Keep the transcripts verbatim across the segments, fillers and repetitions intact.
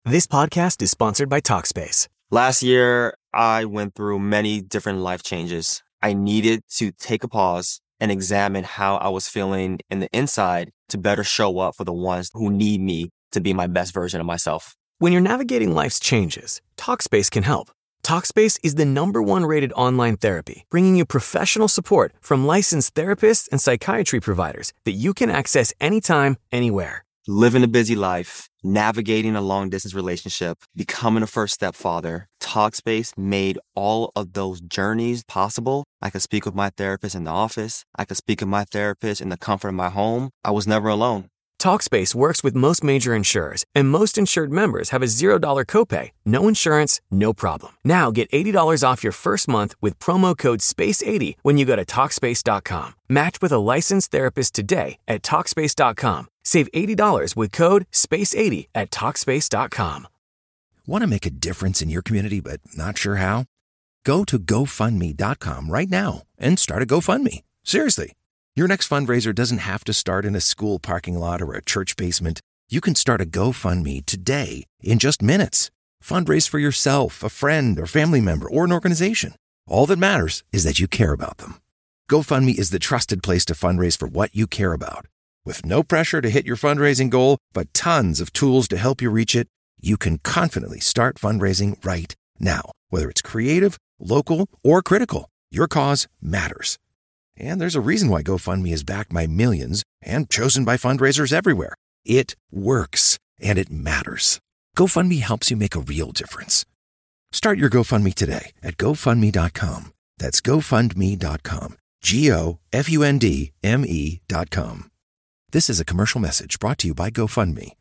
This podcast is sponsored by Talkspace. Last year, I went through many different life changes. I needed to take a pause and examine how I was feeling in the inside to better show up for the ones who need me to be my best version of myself. When you're navigating life's changes, Talkspace can help. Talkspace is the number one rated online therapy, bringing you professional support from licensed therapists and psychiatry providers that you can access anytime, anywhere. Living a busy life, navigating a long-distance relationship, becoming a first-step father, Talkspace made all of those journeys possible. I could speak with my therapist in the office. I could speak with my therapist in the comfort of my home. I was never alone. Talkspace works with most major insurers, and most insured members have a zero dollars copay. No insurance, no problem. Now get eighty dollars off your first month with promo code space eighty when you go to Talkspace dot com. Match with a licensed therapist today at Talkspace dot com. Save eighty dollars with code space eighty at Talkspace dot com. Want to make a difference in your community but not sure how? Go to go fund me dot com right now and start a GoFundMe. Seriously. Your next fundraiser doesn't have to start in a school parking lot or a church basement. You can start a GoFundMe today in just minutes. Fundraise for yourself, a friend, or family member, or an organization. All that matters is that you care about them. GoFundMe is the trusted place to fundraise for what you care about. With no pressure to hit your fundraising goal, but tons of tools to help you reach it, you can confidently start fundraising right now. Whether it's creative, local, or critical, your cause matters. And there's a reason why GoFundMe is backed by millions and chosen by fundraisers everywhere. It works, and it matters. GoFundMe helps you make a real difference. Start your GoFundMe today at go fund me dot com. That's go fund me dot com. G O F U N D M E dot com. This is a commercial message brought to you by GoFundMe.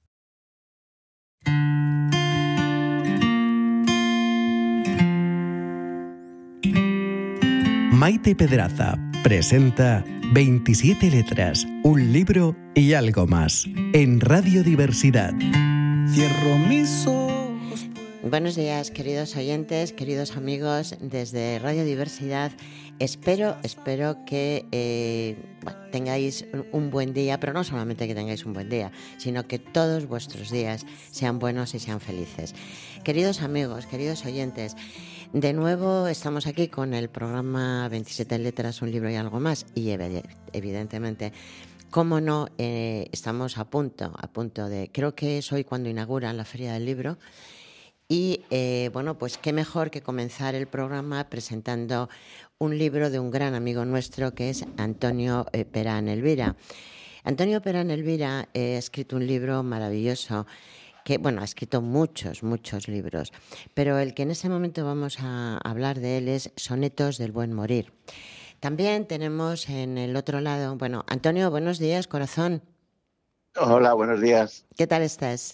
Maite Pedraza presenta veintisiete letras, un libro y algo más en Radio Diversidad. Cierro mis ojos. Buenos días, queridos oyentes, queridos amigos, desde Radio Diversidad. Espero, espero que eh, bueno, tengáis un buen día, pero no solamente que tengáis un buen día, sino que todos vuestros días sean buenos y sean felices. Queridos amigos, queridos oyentes, de nuevo estamos aquí con el programa veintisiete letras, un libro y algo más, y evidentemente, cómo no, eh, estamos a punto, a punto de, creo que es hoy cuando inauguran la Feria del Libro, y eh, bueno, pues qué mejor que comenzar el programa presentando un libro de un gran amigo nuestro que es Antonio eh, Perán Elvira. Antonio Perán Elvira eh, ha escrito un libro maravilloso que, bueno, ha escrito muchos, muchos libros, pero el que en ese momento vamos a hablar de él es Sonetos del Buen Morir. También tenemos en el otro lado, bueno, Antonio, buenos días, corazón. Hola, buenos días. ¿Qué tal estás?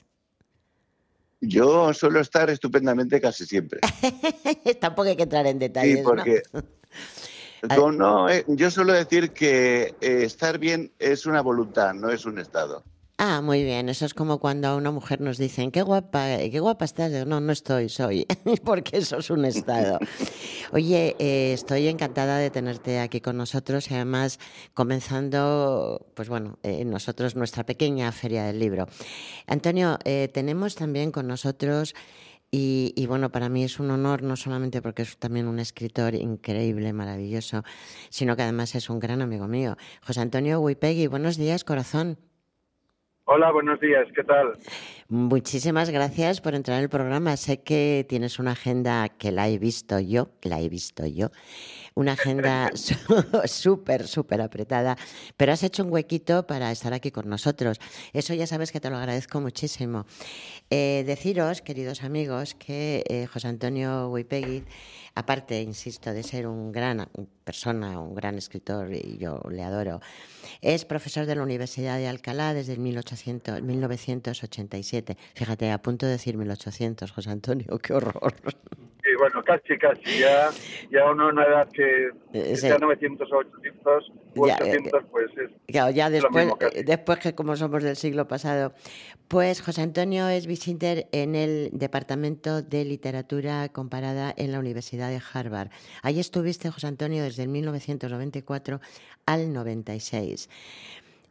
Yo suelo estar estupendamente casi siempre. Tampoco hay que entrar en detalles, sí, porque, ¿no? no, eh, yo suelo decir que eh, estar bien es una voluntad, no es un estado. Ah, muy bien. Eso es como cuando a una mujer nos dicen, qué guapa, qué guapa estás. Digo, no, no estoy, soy, porque eso es un estado. Oye, eh, estoy encantada de tenerte aquí con nosotros y además comenzando, pues bueno, eh, nosotros nuestra pequeña Feria del Libro. Antonio, eh, tenemos también con nosotros, y, y bueno, para mí es un honor, no solamente porque es también un escritor increíble, maravilloso, sino que además es un gran amigo mío. José Antonio Wipegui, buenos días, corazón. Hola, buenos días, ¿qué tal? Muchísimas gracias por entrar al programa. Sé que tienes una agenda que la he visto yo, la he visto yo, una agenda súper, súper apretada, pero has hecho un huequito para estar aquí con nosotros. Eso ya sabes que te lo agradezco muchísimo. Eh, deciros, queridos amigos, que eh, José Antonio Wipegui, aparte, insisto, de ser un gran persona, un gran escritor, y yo le adoro, es profesor de la Universidad de Alcalá desde el mil novecientos ochenta y siete. Fíjate, a punto de decir mil ochocientos, José Antonio, qué horror. Sí, bueno, casi, casi. Ya, ya uno a una edad que Sí. sea novecientos o ochocientos, o Ya, ochocientos, pues es Claro, ya lo después, mismo casi. después que como somos del siglo pasado. Pues José Antonio es visitor en el Departamento de Literatura Comparada en la Universidad de Harvard. Ahí estuviste, José Antonio, desde el mil novecientos noventa y cuatro al noventa y seis.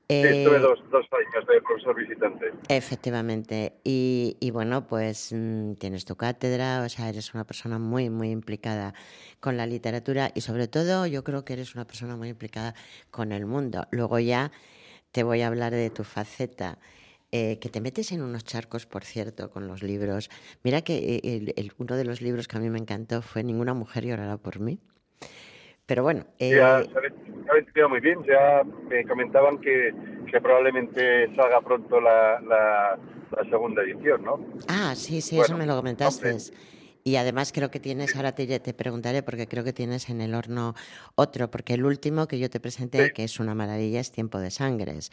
Sí, Eh, estuve dos, dos años de profesor visitante. Efectivamente. Y, y bueno, pues mm, tienes tu cátedra, o sea, eres una persona muy, muy implicada con la literatura y sobre todo yo creo que eres una persona muy implicada con el mundo. Luego ya te voy a hablar de tu faceta, eh, que te metes en unos charcos, por cierto, con los libros. Mira que eh, el- el- uno de los libros que a mí me encantó fue Ninguna mujer llorará por mí. Pero bueno, Ya eh, se ha vendido muy bien, ya me comentaban que, que probablemente salga pronto la, la, la segunda edición, ¿no? ah, sí, sí, eso Bueno, me lo hombre, comentaste. Y además creo que tienes, ahora te, te preguntaré, porque creo que tienes en el horno otro, porque el último que yo te sí, presenté, que es una maravilla, es Tiempo de Sangres.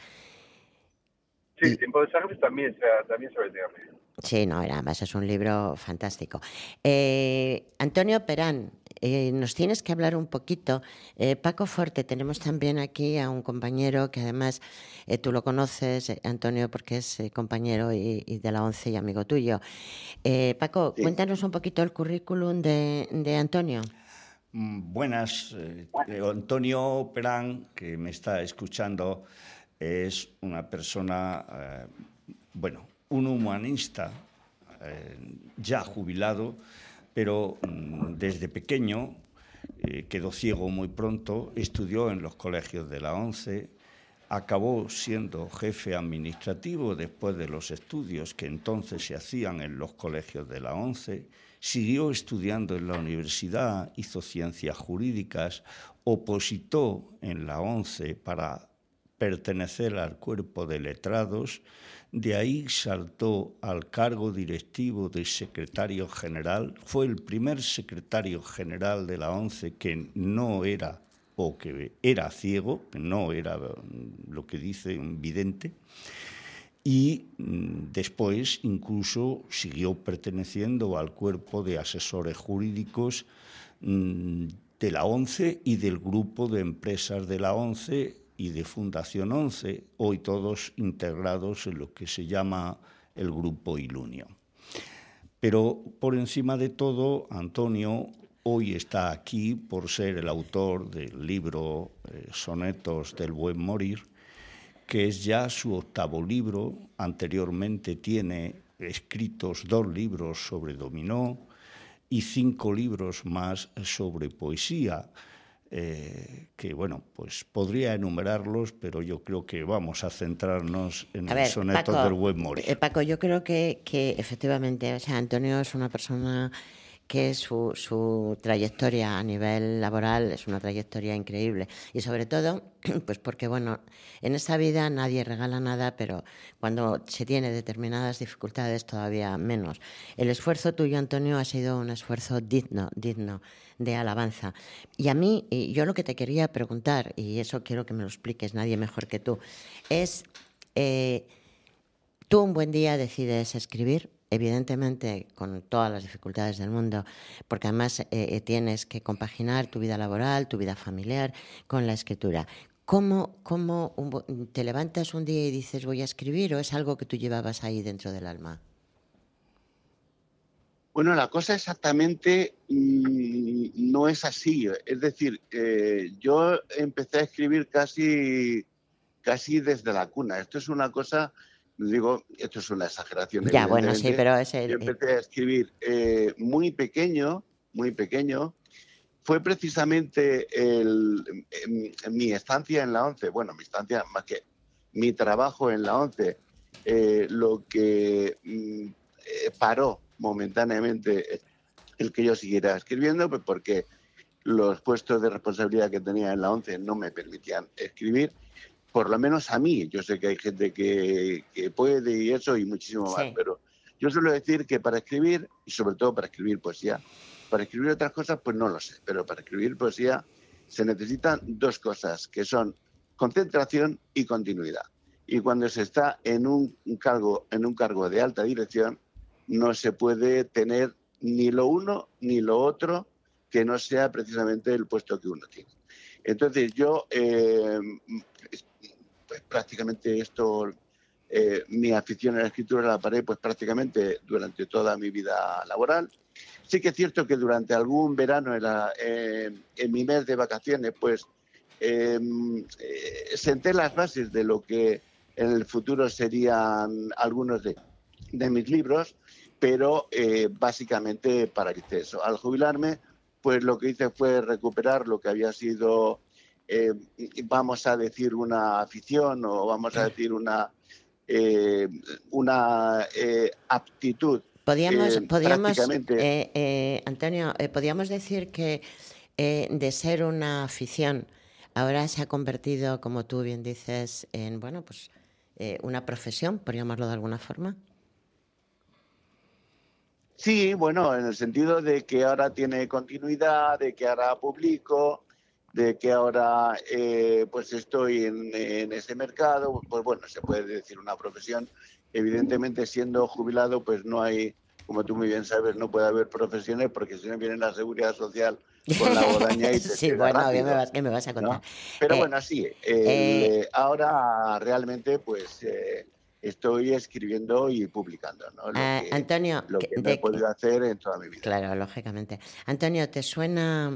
sí, Y Tiempo de Sangre también se ha, también se ha vendido muy bien. sí, no, era, además es un libro fantástico. Eh, Antonio Perán, eh, nos tienes que hablar un poquito. Eh, Paco Forte, tenemos también aquí a un compañero que además eh, tú lo conoces, eh, Antonio, porque es eh, compañero y, y de la ONCE y amigo tuyo. Eh, Paco, Sí. cuéntanos un poquito el currículum de, de Antonio. Mm, Buenas, eh, eh, Antonio Perán, que me está escuchando, es una persona, eh, bueno, un humanista eh, ya jubilado, pero mm, desde pequeño eh, quedó ciego muy pronto, estudió en los colegios de la ONCE, acabó siendo jefe administrativo después de los estudios que entonces se hacían en los colegios de la ONCE, siguió estudiando en la universidad, hizo ciencias jurídicas, opositó en la ONCE para pertenecer al cuerpo de letrados, de ahí saltó al cargo directivo de secretario general, fue el primer secretario general de la ONCE que no era o que era ciego, que no era lo que dice un vidente, y después incluso siguió perteneciendo al cuerpo de asesores jurídicos de la ONCE y del grupo de empresas de la ONCE y de Fundación ONCE, hoy todos integrados en lo que se llama el Grupo Ilunio. Pero por encima de todo, Antonio hoy está aquí por ser el autor del libro eh, Sonetos del Buen Morir, que es ya su octavo libro. Anteriormente tiene escritos dos libros sobre dominó y cinco libros más sobre poesía, eh, que, bueno, pues podría enumerarlos, pero yo creo que vamos a centrarnos en A el ver, Sonetos Paco, del Buen Morir. eh, Paco, yo creo que, que efectivamente, o sea, Antonio es una persona que su, su trayectoria a nivel laboral es una trayectoria increíble. Y sobre todo, pues porque, bueno, en esta vida nadie regala nada, pero cuando se tiene determinadas dificultades todavía menos. El esfuerzo tuyo, Antonio, ha sido un esfuerzo digno, digno de alabanza. Y a mí, y yo lo que te quería preguntar, y eso quiero que me lo expliques, nadie mejor que tú, es... Eh, tú un buen día decides escribir, evidentemente con todas las dificultades del mundo, porque además eh, eh, tienes que compaginar tu vida laboral, tu vida familiar con la escritura. ¿Cómo, cómo un, te levantas un día y dices voy a escribir o es algo que tú llevabas ahí dentro del alma? Bueno, la cosa exactamente mmm, no es así. Es decir, eh, yo empecé a escribir casi, casi desde la cuna. Esto es una cosa, digo, esto es una exageración, Ya, bueno, sí, evidentemente. pero es el... Yo empecé a escribir eh, muy pequeño, muy pequeño. Fue precisamente el, en, en mi estancia en la ONCE, bueno, mi estancia más que mi trabajo en la ONCE, eh, lo que mm, eh, paró momentáneamente el que yo siguiera escribiendo, pues porque los puestos de responsabilidad que tenía en la ONCE no me permitían escribir, por lo menos a mí. Yo sé que hay gente que, que puede y eso y muchísimo más, Sí. pero yo suelo decir que para escribir, y sobre todo para escribir poesía, para escribir otras cosas pues no lo sé, pero para escribir poesía se necesitan dos cosas, que son concentración y continuidad. Y cuando se está en un cargo, en un cargo de alta dirección, no se puede tener ni lo uno ni lo otro que no sea precisamente el puesto que uno tiene. Entonces yo, eh, pues prácticamente esto, eh, mi afición a la escritura la paré pues prácticamente durante toda mi vida laboral. Sí que es cierto que durante algún verano, en, la, eh, en mi mes de vacaciones, pues eh, eh, senté las bases de lo que en el futuro serían algunos de, de mis libros, pero eh, básicamente paralicé eso. Al jubilarme, pues lo que hice fue recuperar lo que había sido, eh, vamos a decir, una afición o vamos a decir una, eh, una eh, aptitud. Podíamos, eh, podíamos prácticamente... eh, eh, Antonio, eh, podíamos decir que eh, de ser una afición, ahora se ha convertido, como tú bien dices, en, bueno, pues eh, una profesión, por llamarlo de alguna forma. Sí, bueno, en el sentido de que ahora tiene continuidad, de que ahora publico, de que ahora eh, pues estoy en, en ese mercado, pues bueno, se puede decir una profesión. Evidentemente, siendo jubilado, pues no hay, como tú muy bien sabes, no puede haber profesiones porque si no viene la Seguridad Social con la guadaña y te Sí, queda bueno, rápido, ¿qué me vas, qué me vas a contar? ¿no? Pero Eh, bueno, sí, el, eh, eh, ahora realmente pues eh, estoy escribiendo y publicando, ¿no? Lo ah, que, Antonio, lo que- que no he de, podido hacer en toda mi vida. claro, lógicamente. Antonio, ¿te suena?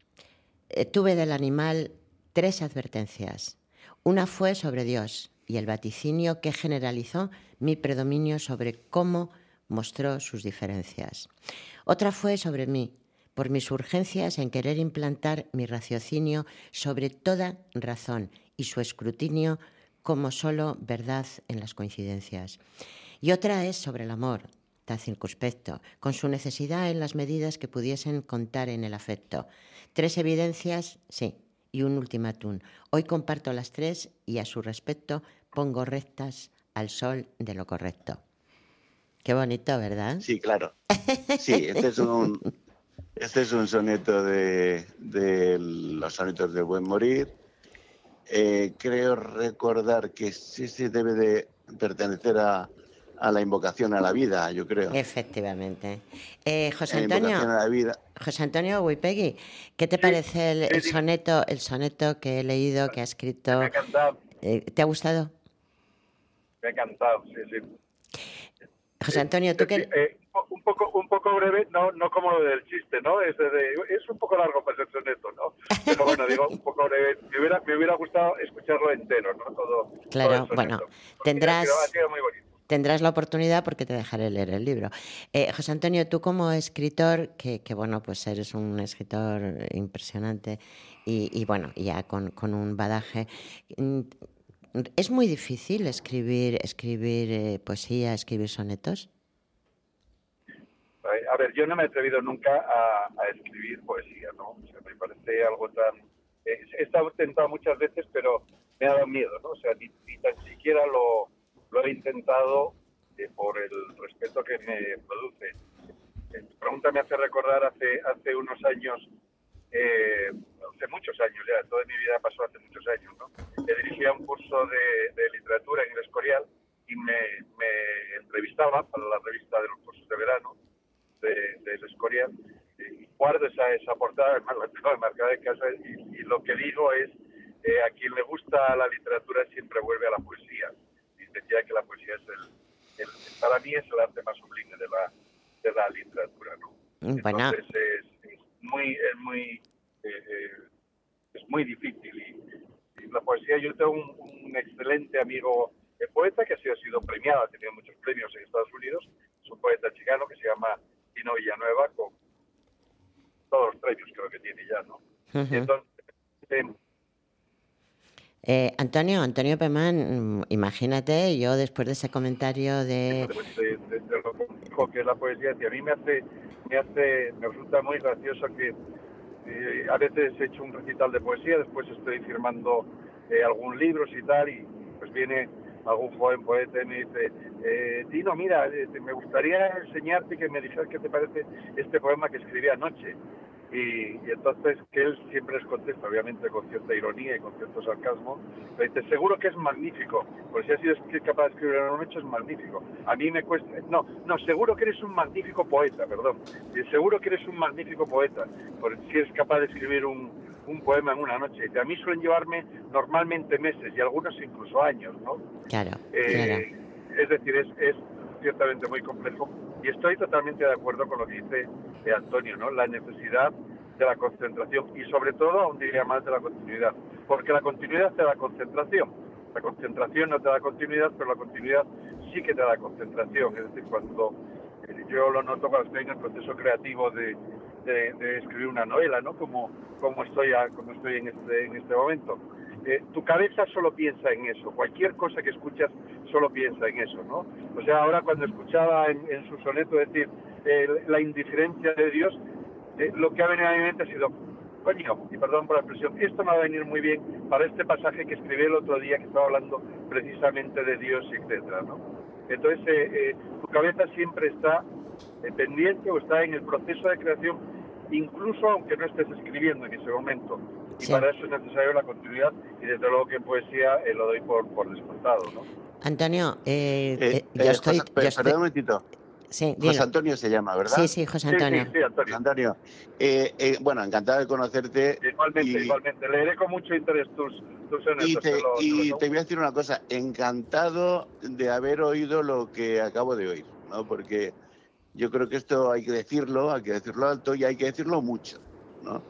Eh, tuve del animal tres advertencias. Una fue sobre Dios y el vaticinio que generalizó mi predominio sobre cómo mostró sus diferencias. Otra fue sobre mí, por mis urgencias en querer implantar mi raciocinio sobre toda razón y su escrutinio como solo verdad en las coincidencias. Y otra es sobre el amor, tan circunspecto, con su necesidad en las medidas que pudiesen contar en el afecto. Tres evidencias, sí, y un ultimátum. Hoy comparto las tres y a su respecto pongo rectas al sol de lo correcto. Qué bonito, ¿verdad? Sí, claro. Sí, este es un, este es un soneto de, de los sonetos del Buen Morir. Eh, creo recordar que sí se debe de pertenecer a, a la invocación a la vida, yo creo. Efectivamente. Eh, José La invocación Antonio, a la vida. José Antonio Wipegui, ¿qué te Sí, parece el, sí, el sí. soneto, el soneto que he leído, que ha Me escrito? ha encantado, Eh, ¿te ha gustado? me ha encantado, sí, sí. José Eh, Antonio, tú eh, que... eh, un poco un poco breve, no no como lo del chiste, ¿no? Es, de, de- es un poco largo para ser soneto, ¿no? Pero bueno, digo, un poco breve. Me hubiera, me hubiera gustado escucharlo entero, ¿no? Todo, todo el Claro, bueno, soneto. Porque ha sido, ha tendrás, sido muy bonito. tendrás la oportunidad porque te dejaré leer el libro. Eh, José Antonio, tú como escritor, que, que bueno, pues eres un escritor impresionante y, y bueno, ya con, con un badaje, mm, ¿es muy difícil escribir, escribir eh, poesía, escribir sonetos? A ver, yo no me he atrevido nunca a, a escribir poesía, ¿no? O sea, me parece algo tan... Eh, he estado tentado muchas veces, pero me ha dado miedo, ¿no? O sea, ni, ni tan siquiera lo, lo he intentado eh, por el respeto que me produce. Eh, tu pregunta me hace recordar hace, hace unos años, eh, hace muchos años ya, toda mi vida pasó hace muchos años, ¿no? Eh, dirigía un curso de, de literatura en El Escorial y me, me entrevistaba para la revista de los cursos de verano del de, de Escorial, y guardo esa, esa portada, además la tengo marcada en casa, y, y lo que digo es, eh, a quien le gusta la literatura siempre vuelve a la poesía, y decía que la poesía es el, el para mí es el arte más sublime de la, de la literatura, ¿no? Bueno, Entonces es, es muy, es muy, eh, eh, es muy difícil, y, y la poesía, yo tengo un, un excelente amigo eh, poeta que ha sido, ha sido premiado, ha tenido muchos premios en Estados Unidos, es un poeta chicano que se llama Tino Villanueva, con todos los premios creo que tiene ya, ¿no? uh-huh. Y entonces, eh, eh, Antonio, Antonio Pemán, imagínate, yo después de ese comentario de... pues, de, de, de lo complejo que es la poesía, y a mí me hace, me hace, me resulta muy gracioso que eh, a veces he hecho un recital de poesía, después estoy firmando eh, algún libro y tal, y pues viene algún joven poeta y me dice, eh, Tino, mira, eh, me gustaría enseñarte que me dijeras qué te parece este poema que escribí anoche. Y, y entonces que él siempre les contesta, obviamente con cierta ironía y con cierto sarcasmo, le dice, seguro que es magnífico, pues si has sido capaz de escribir en una noche es magnífico. A mí me cuesta, no, no, seguro que eres un magnífico poeta, perdón, y seguro que eres un magnífico poeta, porque si eres capaz de escribir un, un poema en una noche. Y a mí suelen llevarme normalmente meses y algunos incluso años, ¿no? Claro, Eh, claro. Es decir, es, es ciertamente muy complejo y estoy totalmente de acuerdo con lo que dice eh, Antonio, ¿no? La necesidad de la concentración y sobre todo, aún diría más, de la continuidad, porque la continuidad te da concentración, la concentración no te da continuidad, pero la continuidad sí que te da concentración, es decir, cuando eh, yo lo noto cuando estoy en el proceso creativo de, de, de escribir una novela, ¿no? Como, como estoy, a, como estoy en, este, en este momento. Eh, tu cabeza solo piensa en eso, cualquier cosa que escuchas solo piensa en eso, ¿no? O sea, ahora cuando escuchaba en, en su soneto decir eh, la indiferencia de Dios, eh, lo que ha venido a mi mente ha sido, coño, y perdón por la expresión, esto me va a venir muy bien para este pasaje que escribí el otro día que estaba hablando precisamente de Dios, etcétera, ¿no? Entonces, eh, eh, tu cabeza siempre está eh, pendiente o está en el proceso de creación, incluso aunque no estés escribiendo en ese momento. Y sí, para eso es necesario la continuidad, y desde luego que en poesía eh, lo doy por, por descontado, ¿no? Antonio, eh, eh, eh, yo eh, estoy... José, yo perdón estoy... un momentito. Sí, José Antonio se llama, ¿verdad? Sí, sí, José Antonio. Sí, sí, sí, Antonio. José Antonio. Eh, eh, bueno, encantado de conocerte. Igualmente, y, igualmente. Leeré con mucho interés tus, tus sonetos. Y, te, te, lo, y te, lo te voy a decir una cosa. Encantado de haber oído lo que acabo de oír, ¿no? Porque yo creo que esto hay que decirlo, hay que decirlo alto y hay que decirlo mucho, ¿no?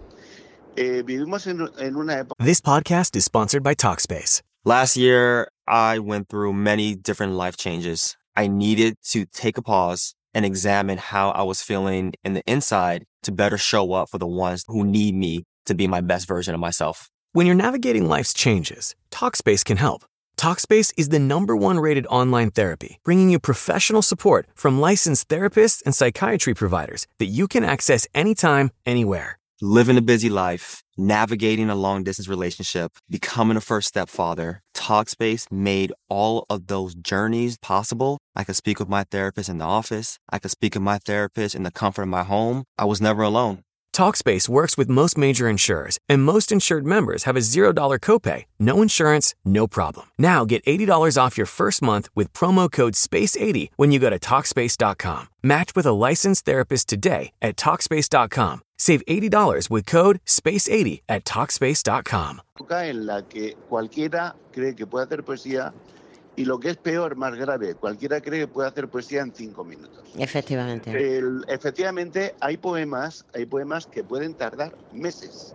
Eh, vivimos en, en una época... This podcast is sponsored by Talkspace. Last year, I went through many different life changes. I needed to take a pause and examine how I was feeling in the inside to better show up for the ones who need me to be my best version of myself. When you're navigating life's changes, Talkspace can help. Talkspace is the number one rated online therapy, bringing you professional support from licensed therapists and psychiatry providers that you can access anytime, anywhere. Living a busy life, navigating a long-distance relationship, becoming a first-step father, Talkspace made all of those journeys possible. I could speak with my therapist in the office. I could speak with my therapist in the comfort of my home. I was never alone. Talkspace works with most major insurers, and most insured members have a zero dollar copay. No insurance, no problem. Now get eighty dollars off your first month with promo code space eighty when you go to Talkspace dot com. Match with a licensed therapist today at Talkspace dot com. Save eighty dollars with code space eighty at Talkspace dot com. En la que cualquiera cree que puede hacer poesía y, lo que es peor, más grave, cualquiera cree que puede hacer poesía en cinco minutos. Efectivamente. El, efectivamente, hay poemas, hay poemas que pueden tardar meses.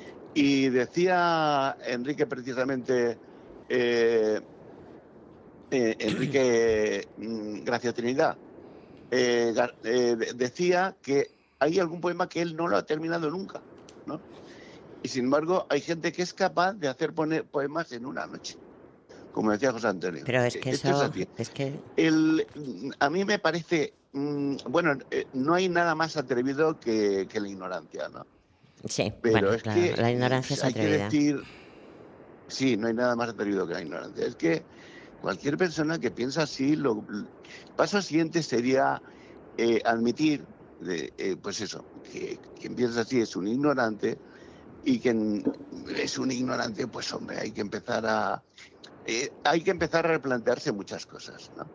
Y decía Enrique precisamente, eh, eh, Enrique mm, Gracia Trinidad, eh, eh, decía que hay algún poema que él no lo ha terminado nunca, ¿no? Y sin embargo, hay gente que es capaz de hacer poemas en una noche, como decía José Antonio. Pero es que Esto eso... es así. Es que... El, a mí me parece... Mmm, bueno, eh, no hay nada más atrevido que, que la ignorancia, ¿no? Sí, pero bueno, es claro, que la ignorancia es hay que atrevida. decir... Sí, no hay nada más atrevido que la ignorancia. Es que cualquier persona que piensa así, lo, el paso siguiente sería eh, admitir, de, eh, pues eso, que quien piensa así es un ignorante, y quien es un ignorante, pues hombre, hay que empezar a... Eh, hay que empezar a replantearse muchas cosas, ¿no?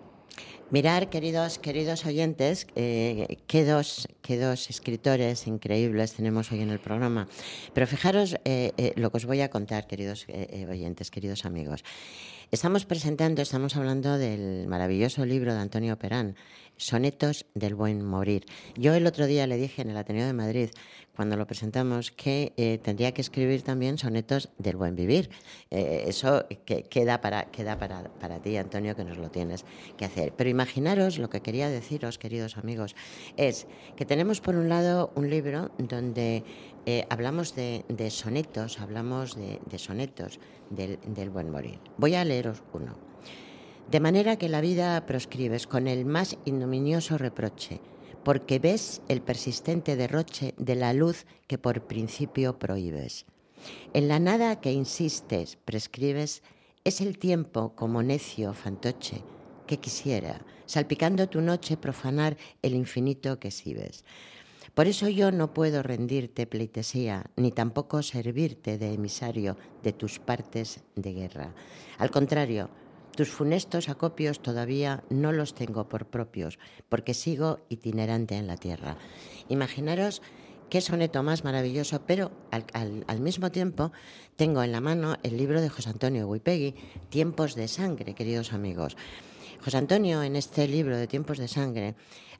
Mirar, queridos, queridos oyentes, eh, qué, dos, qué dos escritores increíbles tenemos hoy en el programa. Pero fijaros eh, eh, lo que os voy a contar, queridos eh, oyentes, queridos amigos. Estamos presentando, estamos hablando del maravilloso libro de Antonio Perán, Sonetos del Buen Morir. Yo el otro día le dije en el Ateneo de Madrid, cuando lo presentamos, que eh, tendría que escribir también sonetos del buen vivir. Eh, eso que, queda, para, queda para, para ti, Antonio, que nos lo tienes que hacer. Pero imaginaros, lo que quería deciros, queridos amigos, es que tenemos por un lado un libro donde eh, hablamos de, de sonetos, hablamos de, de sonetos del, del buen morir. Voy a leeros uno. De manera que la vida proscribes con el más ignominioso reproche, porque ves el persistente derroche de la luz que por principio prohíbes. En la nada que insistes, prescribes, es el tiempo como necio fantoche que quisiera, salpicando tu noche, profanar el infinito que exhibes. Por eso yo no puedo rendirte pleitesía, ni tampoco servirte de emisario de tus partes de guerra. Al contrario, tus funestos acopios todavía no los tengo por propios, porque sigo itinerante en la tierra. Imaginaros qué soneto más maravilloso, pero al, al, al mismo tiempo tengo en la mano el libro de José Antonio Guipegui, Tiempos de Sangre, queridos amigos. José Antonio, en este libro de Tiempos de Sangre,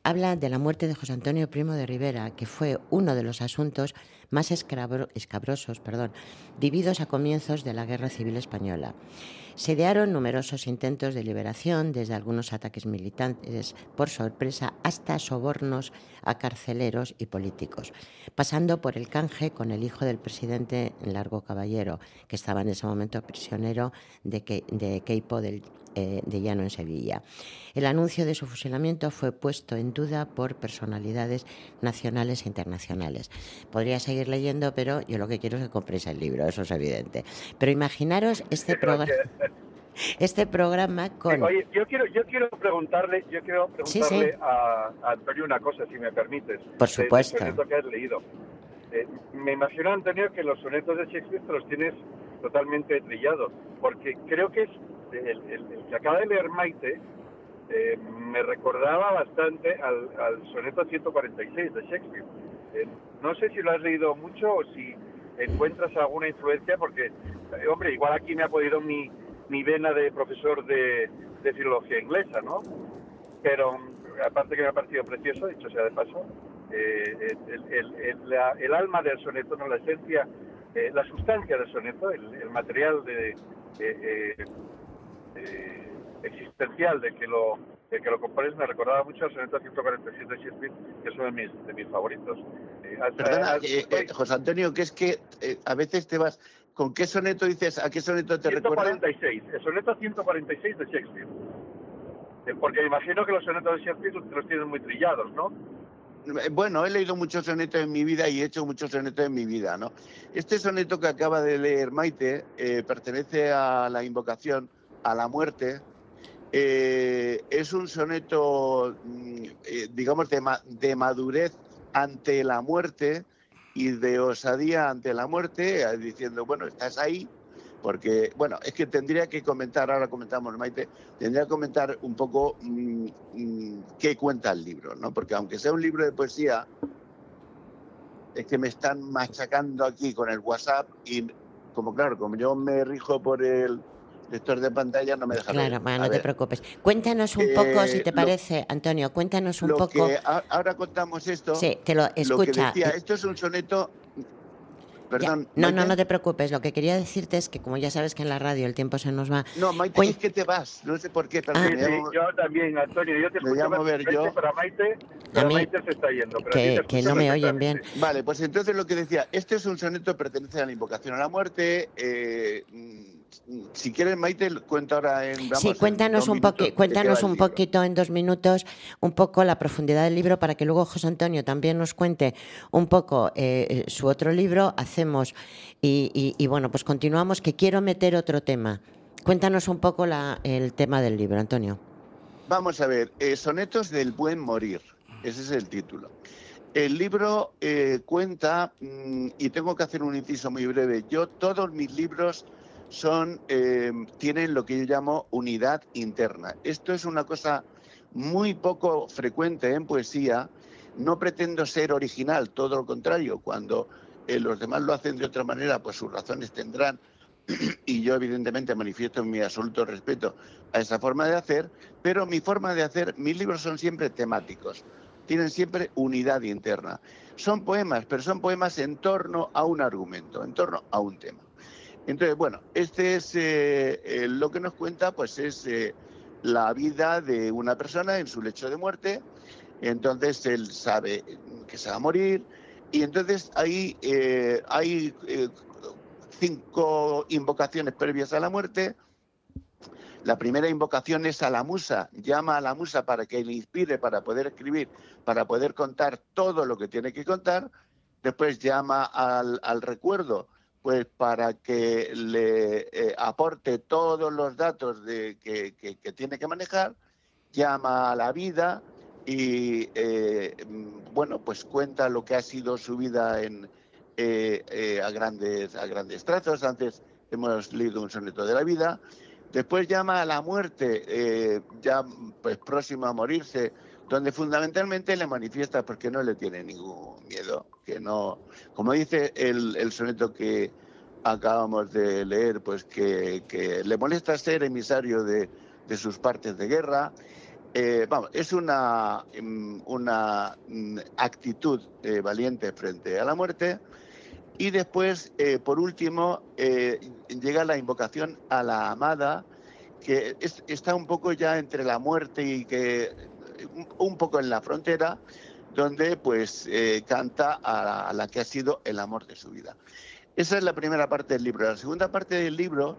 habla de la muerte de José Antonio Primo de Rivera, que fue uno de los asuntos más escabro, escabrosos perdón, vividos a comienzos de la Guerra Civil Española. Se idearon numerosos intentos de liberación, desde algunos ataques militantes por sorpresa hasta sobornos a carceleros y políticos, pasando por el canje con el hijo del presidente Largo Caballero, que estaba en ese momento prisionero de, que, de Queipo del, eh, de Llano en Sevilla. El anuncio de su fusilamiento fue puesto en duda por personalidades nacionales e internacionales. Podría seguir leyendo, pero yo lo que quiero es que compréis el libro, eso es evidente. Pero imaginaros este programa... Este programa con... Oye, yo quiero, yo quiero preguntarle, yo quiero preguntarle sí, sí. A, a Antonio una cosa, si me permites. Por supuesto. De, de soneto que has leído. Eh, me imagino, Antonio, que los sonetos de Shakespeare te los tienes totalmente trillados, porque creo que es el, el, el que acaba de leer Maite, eh, me recordaba bastante al, al soneto ciento cuarenta y seis de Shakespeare. Eh, no sé si lo has leído mucho o si encuentras alguna influencia, porque, eh, hombre, igual aquí me ha podido mi... mi vena de profesor de, de filología inglesa, ¿no? Pero aparte que me ha parecido precioso, dicho sea de paso, eh, el, el, el, la, el alma del soneto, no la esencia, eh, la sustancia del soneto, el, el material de, eh, eh, eh, existencial de que lo de que lo compones, me recordaba mucho al soneto ciento cuarenta y siete de Shakespeare, que es uno de mis, de mis favoritos. Eh, Perdona, eh, eh, José Antonio, que es que eh, a veces te vas... ¿Con qué soneto dices? ¿A qué soneto te ciento cuarenta y seis, recuerda? El soneto ciento cuarenta y seis de Shakespeare. Porque me imagino que los sonetos de Shakespeare los tienen muy trillados, ¿no? Bueno, he leído muchos sonetos en mi vida y he hecho muchos sonetos en mi vida, ¿no? Este soneto que acaba de leer Maite eh, pertenece a la invocación a la muerte. Eh, es un soneto, eh, digamos, de, ma de madurez ante la muerte y de osadía ante la muerte, diciendo, bueno, estás ahí, porque, bueno, es que tendría que comentar, ahora comentamos, Maite, tendría que comentar un poco mmm, mmm, qué cuenta el libro, ¿no? Porque aunque sea un libro de poesía, es que me están machacando aquí con el WhatsApp y, como claro, como yo me rijo por el lector de pantalla, no me deja Claro, leer. bueno, no ver. te preocupes. Cuéntanos un poco, Eh, si te lo, parece, Antonio, cuéntanos un lo poco... Que a, ahora contamos esto, sí, te lo escucha. Lo que decía, esto es un soneto... Perdón, ya. No, Maite. no, no te preocupes. Lo que quería decirte es que, como ya sabes que en la radio el tiempo se nos va... No, Maite, Cuen... es que te vas. No sé por qué. Perdón, ah. Sí, sí, llamo... yo también, Antonio. Yo te me escucho llamo ver yo. Pero Maite, pero a mí, Maite se está yendo. Pero que, que no me oyen bien. Vale, pues entonces lo que decía, este es un soneto, pertenece a la invocación a la muerte. Eh, si quieres, Maite, cuento ahora en... Vamos, sí, cuéntanos, un, poqui cuéntanos un poquito en dos minutos, un poco la profundidad del libro, para que luego José Antonio también nos cuente un poco eh, su otro libro. Hacemos y, y, y, bueno, pues continuamos, que quiero meter otro tema. Cuéntanos un poco la, el tema del libro, Antonio. Vamos a ver, eh, Sonetos del Buen Morir, ese es el título. El libro eh, cuenta, mmm, y tengo que hacer un inciso muy breve, yo todos mis libros son eh, tienen lo que yo llamo unidad interna. Esto es una cosa muy poco frecuente en poesía. No pretendo ser original, todo lo contrario. Cuando eh, los demás lo hacen de otra manera, pues sus razones tendrán, y yo evidentemente manifiesto mi absoluto respeto a esa forma de hacer, pero mi forma de hacer, mis libros son siempre temáticos, tienen siempre unidad interna. Son poemas, pero son poemas en torno a un argumento, en torno a un tema. Entonces, bueno, este es eh, eh, lo que nos cuenta, pues es eh, la vida de una persona en su lecho de muerte. Entonces él sabe que se va a morir y entonces ahí eh, hay eh, cinco invocaciones previas a la muerte. La primera invocación es a la musa, llama a la musa para que le inspire para poder escribir, para poder contar todo lo que tiene que contar. Después llama al, al recuerdo, pues para que le eh, aporte todos los datos de, que, que, que tiene que manejar. Llama a la vida y, eh, bueno, pues cuenta lo que ha sido su vida en, eh, eh, a, grandes, a grandes trazos. Antes hemos leído un soneto de la vida. Después llama a la muerte, eh, ya pues próximo a morirse, donde fundamentalmente le manifiesta porque no le tiene ningún miedo, que no, como dice el, el soneto que acabamos de leer, pues que, que le molesta ser emisario de, de sus partes de guerra. Eh, vamos, es una, una actitud eh, valiente frente a la muerte. Y después, eh, por último, eh, llega la invocación a la amada, que es, está un poco ya entre la muerte y que un, un poco en la frontera, donde pues eh, canta a la, a la que ha sido el amor de su vida. Esa es la primera parte del libro. La segunda parte del libro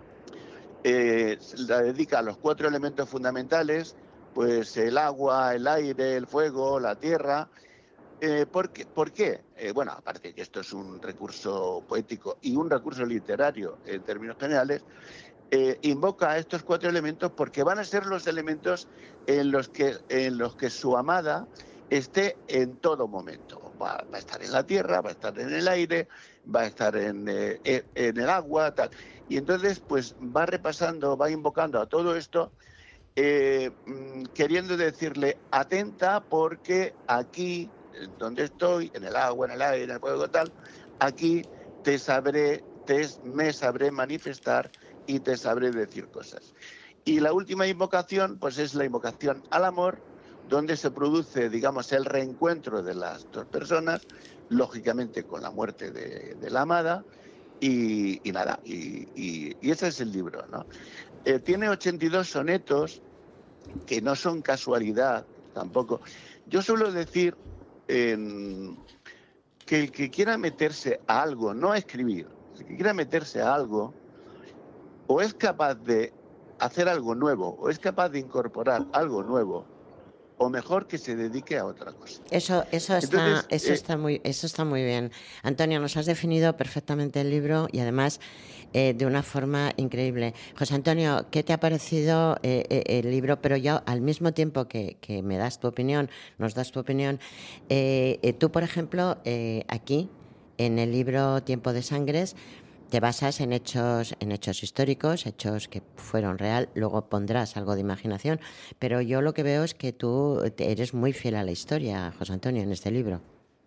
eh, la dedica a los cuatro elementos fundamentales, pues el agua, el aire, el fuego, la tierra. Eh, ¿por qué? ¿Por qué? Eh, bueno, aparte que esto es un recurso poético y un recurso literario en términos generales, eh, invoca a estos cuatro elementos porque van a ser los elementos en los que, en los que su amada esté en todo momento. Va, va a estar en la tierra, va a estar en el aire, va a estar en, eh, en el agua, tal. Y entonces, pues va repasando, va invocando a todo esto, eh, queriendo decirle, atenta porque aquí, donde estoy, en el agua, en el aire, en el fuego, tal, aquí te sabré, te, me sabré manifestar y te sabré decir cosas. Y la última invocación, pues es la invocación al amor, donde se produce, digamos, el reencuentro de las dos personas, lógicamente con la muerte de, de la amada, y, y nada, y, y, y ese es el libro, ¿no? Eh, tiene ochenta y dos sonetos, que no son casualidad tampoco. Yo suelo decir eh, que el que quiera meterse a algo, no a escribir, el que quiera meterse a algo, o es capaz de hacer algo nuevo, o es capaz de incorporar algo nuevo, o mejor que se dedique a otra cosa. Eso, eso está, Entonces, eso eh, está muy, eso está muy bien. Antonio, nos has definido perfectamente el libro y además eh, de una forma increíble. José Antonio, ¿qué te ha parecido eh, eh, el libro? Pero yo, al mismo tiempo que, que me das tu opinión, nos das tu opinión, eh, eh, tú, por ejemplo, eh, aquí, en el libro Tiempo de Sangres, te basas en hechos, en hechos históricos, hechos que fueron real, luego pondrás algo de imaginación, pero yo lo que veo es que tú eres muy fiel a la historia, José Antonio, en este libro.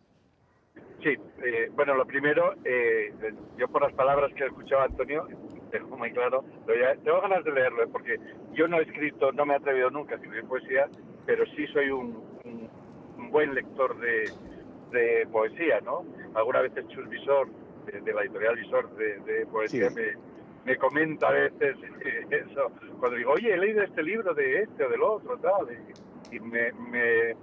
Sí, eh, bueno, lo primero, eh, yo por las palabras que he escuchado a Antonio, dejo muy claro, pero ya tengo ganas de leerlo, porque yo no he escrito, no me he atrevido nunca a escribir poesía, pero sí soy un, un, un buen lector de, de poesía, ¿no? Alguna vez Chus Visor, de, de la editorial Visor de, de poesía, sí. me, me comenta a veces eso, cuando digo, oye, he leído este libro de este o del otro, tal, y, y me... me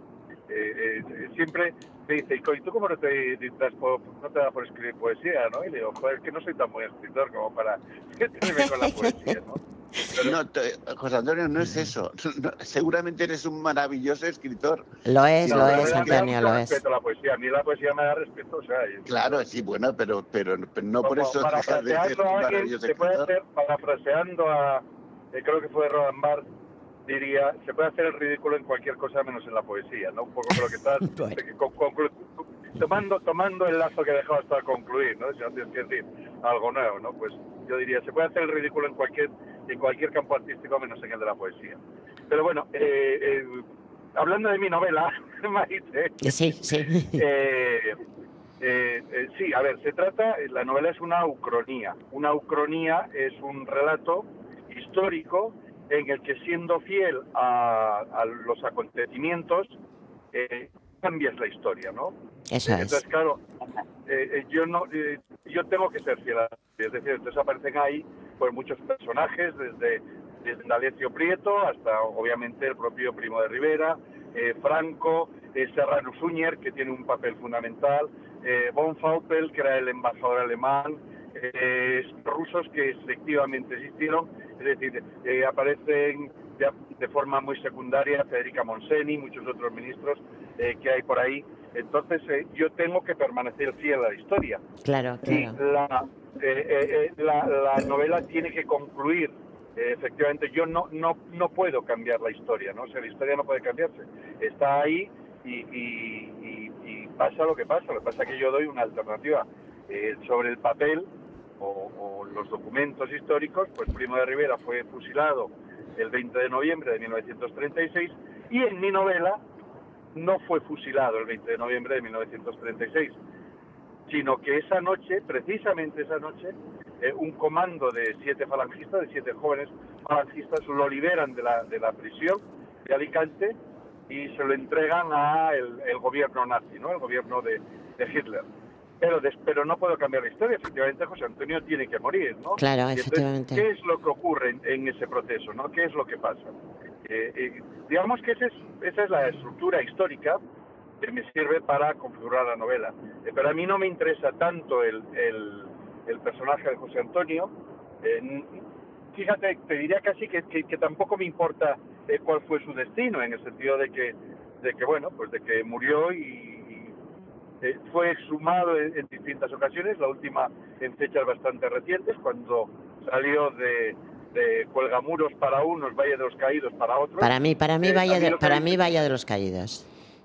Eh, eh, siempre me dice, ¿y tú cómo no te, das por, no te da por escribir poesía, no? Y le digo, joder, que no soy tan buen escritor como para meterme con la poesía, ¿no? Pero... No, te, José Antonio, no es eso. No, seguramente eres un maravilloso escritor. Lo es, no, lo es, Antonio, lo es. Respeto a la poesía. A mí la poesía me da respeto, o sea... Claro, sí, bueno, pero, pero, pero no por eso deja de ser un maravilloso se puede escritor. Hacer, parafraseando a, eh, creo que fue Roland Barthes, diría, se puede hacer el ridículo en cualquier cosa menos en la poesía, ¿no? Un poco creo que estás con, conclu, tomando tomando el lazo que dejaba hasta concluir, ¿no? Si no tienes que decir algo nuevo, ¿no? Pues yo diría, se puede hacer el ridículo en cualquier en cualquier campo artístico menos en el de la poesía. Pero bueno, eh, eh, hablando de mi novela, Maite... Sí, sí. Eh, eh, eh, sí, a ver, se trata, la novela es una ucronía. Una ucronía es un relato histórico en el que, siendo fiel a, a los acontecimientos, eh, cambias la historia, ¿no? Eso es. Entonces, claro, eh, yo no, eh, yo tengo que ser fiel a la historia. Es decir, entonces aparecen ahí pues muchos personajes, desde, desde D'Alessio Prieto hasta, obviamente, el propio Primo de Rivera, eh, Franco, eh, Serrano Suñer, que tiene un papel fundamental, eh, von Faupel, que era el embajador alemán, eh, rusos que efectivamente existieron. Es decir, eh, aparecen de, de forma muy secundaria Federica Monseni, muchos otros ministros eh, que hay por ahí. Entonces, eh, yo tengo que permanecer fiel a la historia. Claro, claro. Y la, eh, eh, la, la novela tiene que concluir. Eh, efectivamente, yo no, no, no puedo cambiar la historia, ¿no? O sea, la historia no puede cambiarse. Está ahí y, y, y, y pasa lo que pasa. Lo que pasa es que yo doy una alternativa eh, sobre el papel. O, o los documentos históricos. Pues Primo de Rivera fue fusilado el veinte de noviembre de mil novecientos treinta y seis y en mi novela no fue fusilado el veinte de noviembre de mil novecientos treinta y seis, sino que esa noche, precisamente esa noche, eh, un comando de siete falangistas, de siete jóvenes falangistas, lo liberan de la, de la prisión de Alicante y se lo entregan a el, el gobierno nazi, ¿no? El gobierno de, de Hitler. Pero, des, pero no puedo cambiar la historia, efectivamente José Antonio tiene que morir, ¿no? Claro, y entonces, efectivamente. ¿qué es lo que ocurre en, en ese proceso, ¿no? ¿Qué es lo que pasa? Eh, eh, digamos que esa es, esa es la estructura histórica que me sirve para configurar la novela. Eh, pero a mí no me interesa tanto el, el, el personaje de José Antonio. Eh, fíjate, te diría casi que, que, que tampoco me importa eh, cuál fue su destino, en el sentido de que, de que bueno, pues de que murió y Eh, fue exhumado en, en distintas ocasiones, la última en fechas bastante recientes, cuando salió de, de Cuelgamuros para unos, Valle de los Caídos para otros. Para mí, para mí, eh, vaya, mí de, para me... mí vaya de los Caídos.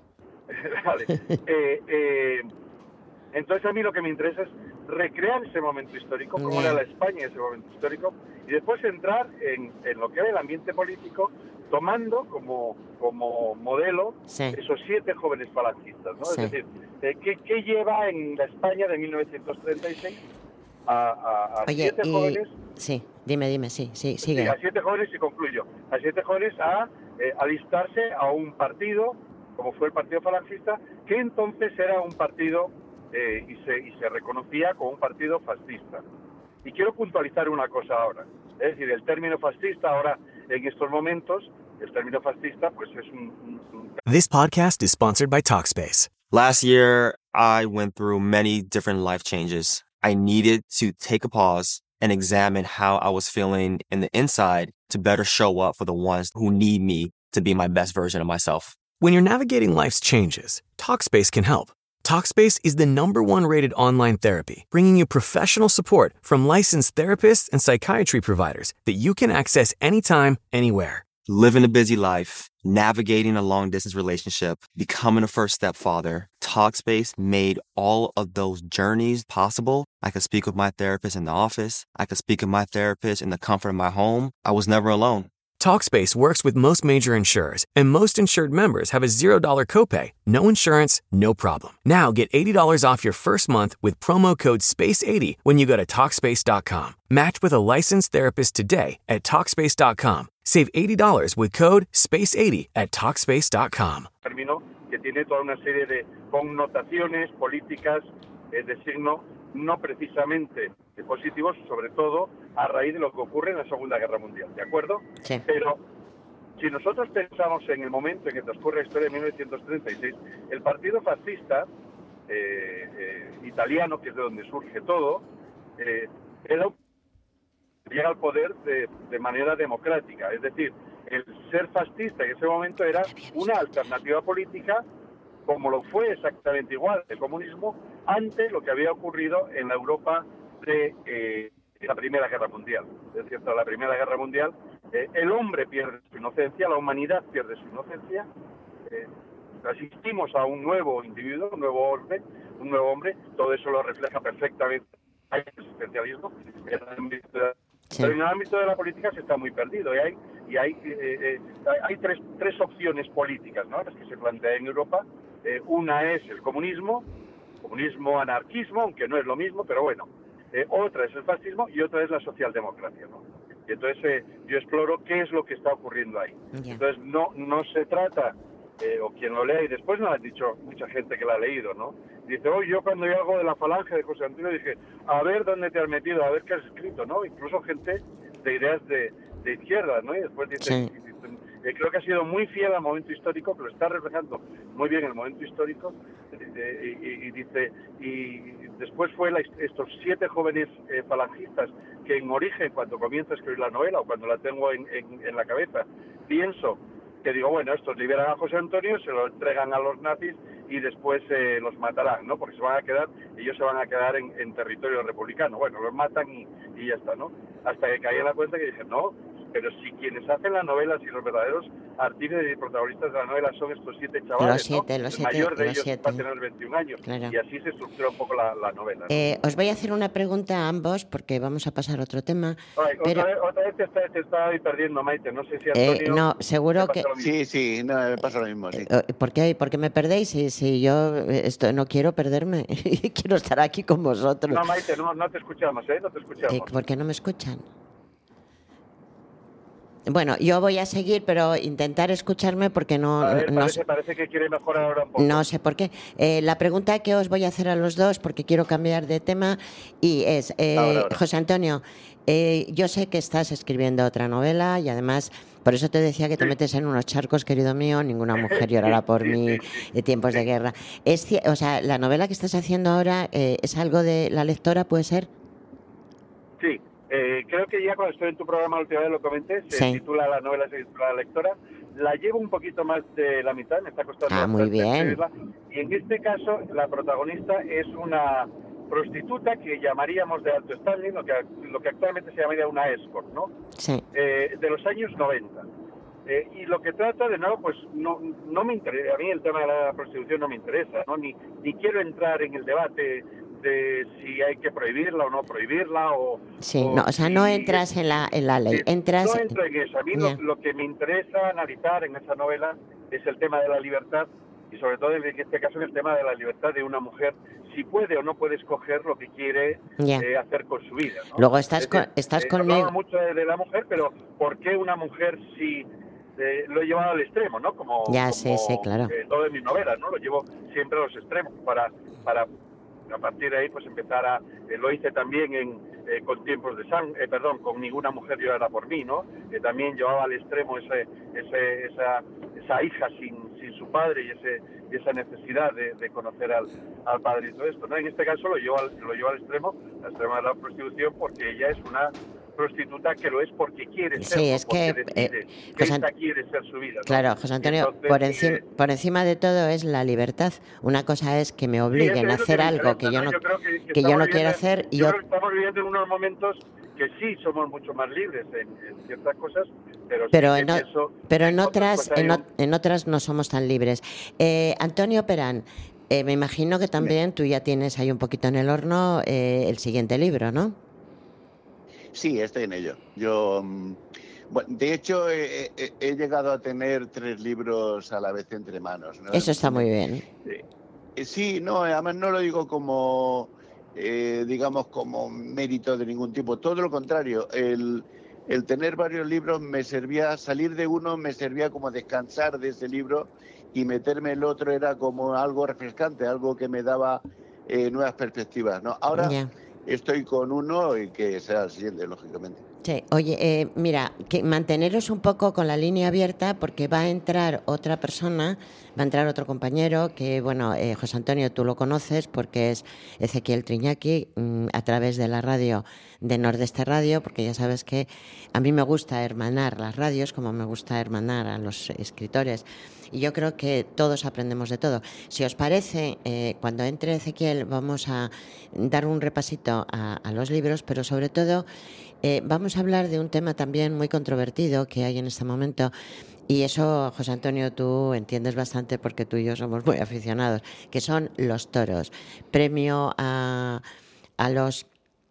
Vale. eh, eh, entonces a mí lo que me interesa es recrear ese momento histórico, cómo Yeah. era la España ese momento histórico, y después entrar en, en lo que era el ambiente político, tomando como, como modelo Sí. esos siete jóvenes falangistas, ¿no? Sí. Es decir, eh, ¿qué, ¿qué lleva en la España de mil novecientos treinta y seis a, a, a Oye, siete y... jóvenes? Sí, dime, dime, sí, sí, sigue. Sí, a siete jóvenes, y concluyo, a siete jóvenes a eh, alistarse a un partido, como fue el Partido Falangista, que entonces era un partido eh, y, se, y se reconocía como un partido fascista. Y quiero puntualizar una cosa ahora, es decir, el término fascista ahora, en estos momentos, el término fascista, pues es un... un, un... This podcast is sponsored by Talkspace. Last year, I went through many different life changes. I needed to take a pause and examine how I was feeling in the inside to better show up for the ones who need me to be my best version of myself. When you're navigating life's changes, Talkspace can help. Talkspace is the number one rated online therapy, bringing you professional support from licensed therapists and psychiatry providers that you can access anytime, anywhere. Living a busy life, navigating a long-distance relationship, becoming a first-step father, Talkspace made all of those journeys possible. I could speak with my therapist in the office. I could speak with my therapist in the comfort of my home. I was never alone. Talkspace works with most major insurers, and most insured members have a zero dollar copay. No insurance, no problem. Now get eighty dollars off your first month with promo code space eighty when you go to Talkspace dot com. Match with a licensed therapist today at Talkspace dot com. Save eighty dollars with code space eighty at Talkspace dot com. Término que tiene toda una serie de connotaciones políticas eh, de signo no precisamente positivos, sobre todo a raíz de lo que ocurre en la Segunda Guerra Mundial, ¿de acuerdo? Sí. Pero si nosotros pensamos en el momento en que transcurre la historia de mil novecientos treinta y seis, el partido fascista eh, eh, italiano, que es de donde surge todo, eh, era, llega al poder de, de manera democrática, es decir, el ser fascista en ese momento era una alternativa política, como lo fue exactamente igual el comunismo ante lo que había ocurrido en la Europa de eh, la Primera Guerra Mundial. Es decir, tras la Primera Guerra Mundial, eh, el hombre pierde su inocencia, la humanidad pierde su inocencia, eh, asistimos a un nuevo individuo, un nuevo orden, un nuevo hombre, todo eso lo refleja perfectamente el existencialismo, en el ámbito de la, sí. Pero en el ámbito de la política se está muy perdido, y hay, y hay, eh, eh, hay tres, tres opciones políticas, ¿no?, las que se plantean en Europa. Eh, una es el comunismo, comunismo, anarquismo, aunque no es lo mismo, pero bueno. Eh, otra es el fascismo y otra es la socialdemocracia, ¿no? Y entonces eh, yo exploro qué es lo que está ocurriendo ahí. Yeah. Entonces no, no se trata, eh, o quien lo lea, y después me lo ha dicho mucha gente que lo ha leído, ¿no? Dice, oye, yo cuando yo algo de la falange de José Antonio dije, a ver dónde te has metido, a ver qué has escrito, ¿no? Incluso gente de ideas de, de izquierda, ¿no? Y después dice... Sí. Eh, creo que ha sido muy fiel al momento histórico, que lo está reflejando muy bien el momento histórico, eh, y, y, y dice, y después fue la, estos siete jóvenes eh, falangistas que en origen, cuando comienzo a escribir la novela, o cuando la tengo en, en, en la cabeza, pienso que digo, bueno, estos liberan a José Antonio, se lo entregan a los nazis y después eh, los matarán, ¿no? Porque se van a quedar, ellos se van a quedar en, en territorio republicano. Bueno, los matan y, y ya está, ¿no? Hasta que caí en la cuenta que dije, no, pero si quienes hacen las novelas y los verdaderos artífices y protagonistas de la novela son estos siete chavales, los siete, ¿no? los El siete, mayor de los ellos siete. va a tener veintiún años, claro. Y así se estructura un poco la, la novela, ¿no? Eh, os voy a hacer una pregunta a ambos, porque vamos a pasar a otro tema. Ay, pero... otra, vez, otra vez te está, te está ahí perdiendo, Maite, no sé si Antonio... Eh, no, seguro que... Sí, sí, no, me pasa lo mismo, sí. Eh, ¿Por qué, ¿Por qué me perdéis? Si, si yo esto, no quiero perderme, quiero estar aquí con vosotros. No, Maite, no, no te escuchamos, ¿eh? No te escuchamos. Eh, ¿Por qué no me escuchan? Bueno, yo voy a seguir, pero intentar escucharme porque no... A ver, no, parece, no parece que quiere mejorar ahora un poco. No sé por qué. Eh, la pregunta que os voy a hacer a los dos, porque quiero cambiar de tema, y es, eh, Ahora, ahora. José Antonio, eh, yo sé que estás escribiendo otra novela y además, por eso te decía que te Sí. metes en unos charcos, querido mío, ninguna mujer llorará por Sí, mí, sí, sí. de tiempos de guerra. Es, ci- o sea, la novela que estás haciendo ahora, eh, ¿es algo de La Lectora, puede ser? Sí, eh, creo que ya cuando estoy en tu programa la última vez lo comenté, se Sí. titula la novela, se titula La Lectora. La llevo un poquito más de la mitad, me está costando Ah, muy bastante bien. escribirla. Y en este caso, la protagonista es una prostituta que llamaríamos de alto standing, lo que, lo que actualmente se llamaría una escort, ¿no? Sí. Eh, de los años noventa. Eh, y lo que trata, de nuevo, pues no, no me interesa, a mí el tema de la prostitución no me interesa, ¿no? Ni, ni quiero entrar en el debate de si hay que prohibirla o no prohibirla, o... Sí, o no, o sea, si- no entras en la, en la ley, Sí, entras... no entro en eso. A mí Ya. lo, lo que me interesa analizar en esa novela es el tema de la libertad y sobre todo en este caso en el tema de la libertad de una mujer, si puede o no puede escoger lo que quiere Ya. eh, hacer con su vida, ¿no? Luego estás Es decir, con- estás eh, conmigo. hablamos mucho de, de la mujer, pero ¿por qué una mujer si eh, lo he llevado al extremo, ¿no? Como, Ya, como sí, sí, claro. eh, todo en mis novelas, ¿no? Lo llevo siempre a los extremos para para a partir de ahí pues empezar a eh, lo hice también en eh, con tiempos de sangre, eh, perdón, con Ninguna mujer llorará por mí, ¿no? Que también llevaba al extremo ese, ese esa esa hija sin, sin su padre y ese y esa necesidad de, de conocer al, al padre y todo esto, ¿no? En este caso lo llevo al, lo llevo al extremo, al extremo de la prostitución, porque ella es una prostituta que lo es porque quiere ser, Sí, no es porque que, decide eh, que José esta Ant- quiere ser su vida, ¿no? Claro, José Y Antonio, entonces, por, encima, eh, por encima de todo es la libertad. Una cosa es que me Sí, obliguen eso a es lo hacer que me algo interesa, que yo no, Yo creo que, que que yo estamos no quiero viviendo- hacer y yo ot- creo que estamos viviendo en unos momentos que sí somos mucho más libres en, en ciertas cosas, pero, pero sí en, que o- pienso pero que en otras pues, hay en, un- ot- en otras no somos tan libres. Eh, Antonio Perán, eh, me imagino que también tú ya tienes ahí un poquito en el horno eh, el siguiente libro, ¿no? Sí, estoy en ello. Yo, mm, bueno, de hecho, he, he- he llegado a tener tres libros a la vez entre manos, ¿no? Eso está muy bien. Eh, Sí, no, además no lo digo como, eh, digamos, como mérito de ningún tipo. Todo lo contrario, el, el tener varios libros me servía, salir de uno me servía como descansar de ese libro y meterme en el otro era como algo refrescante, algo que me daba eh, nuevas perspectivas, ¿no? Ahora Ya. estoy con uno y que será el siguiente, lógicamente. Sí, oye, eh, mira, que manteneros un poco con la línea abierta porque va a entrar otra persona, va a entrar otro compañero que, bueno, eh, José Antonio, tú lo conoces porque es Ezequiel Triñaki, mm, a través de la radio de Nordeste Radio, porque ya sabes que a mí me gusta hermanar las radios como me gusta hermanar a los escritores. Y yo creo que todos aprendemos de todo. Si os parece, eh, cuando entre Ezequiel vamos a dar un repasito a, a los libros, pero sobre todo eh, vamos a hablar de un tema también muy controvertido que hay en este momento. Y eso, José Antonio, tú entiendes bastante porque tú y yo somos muy aficionados, que son los toros. Premio a, a los...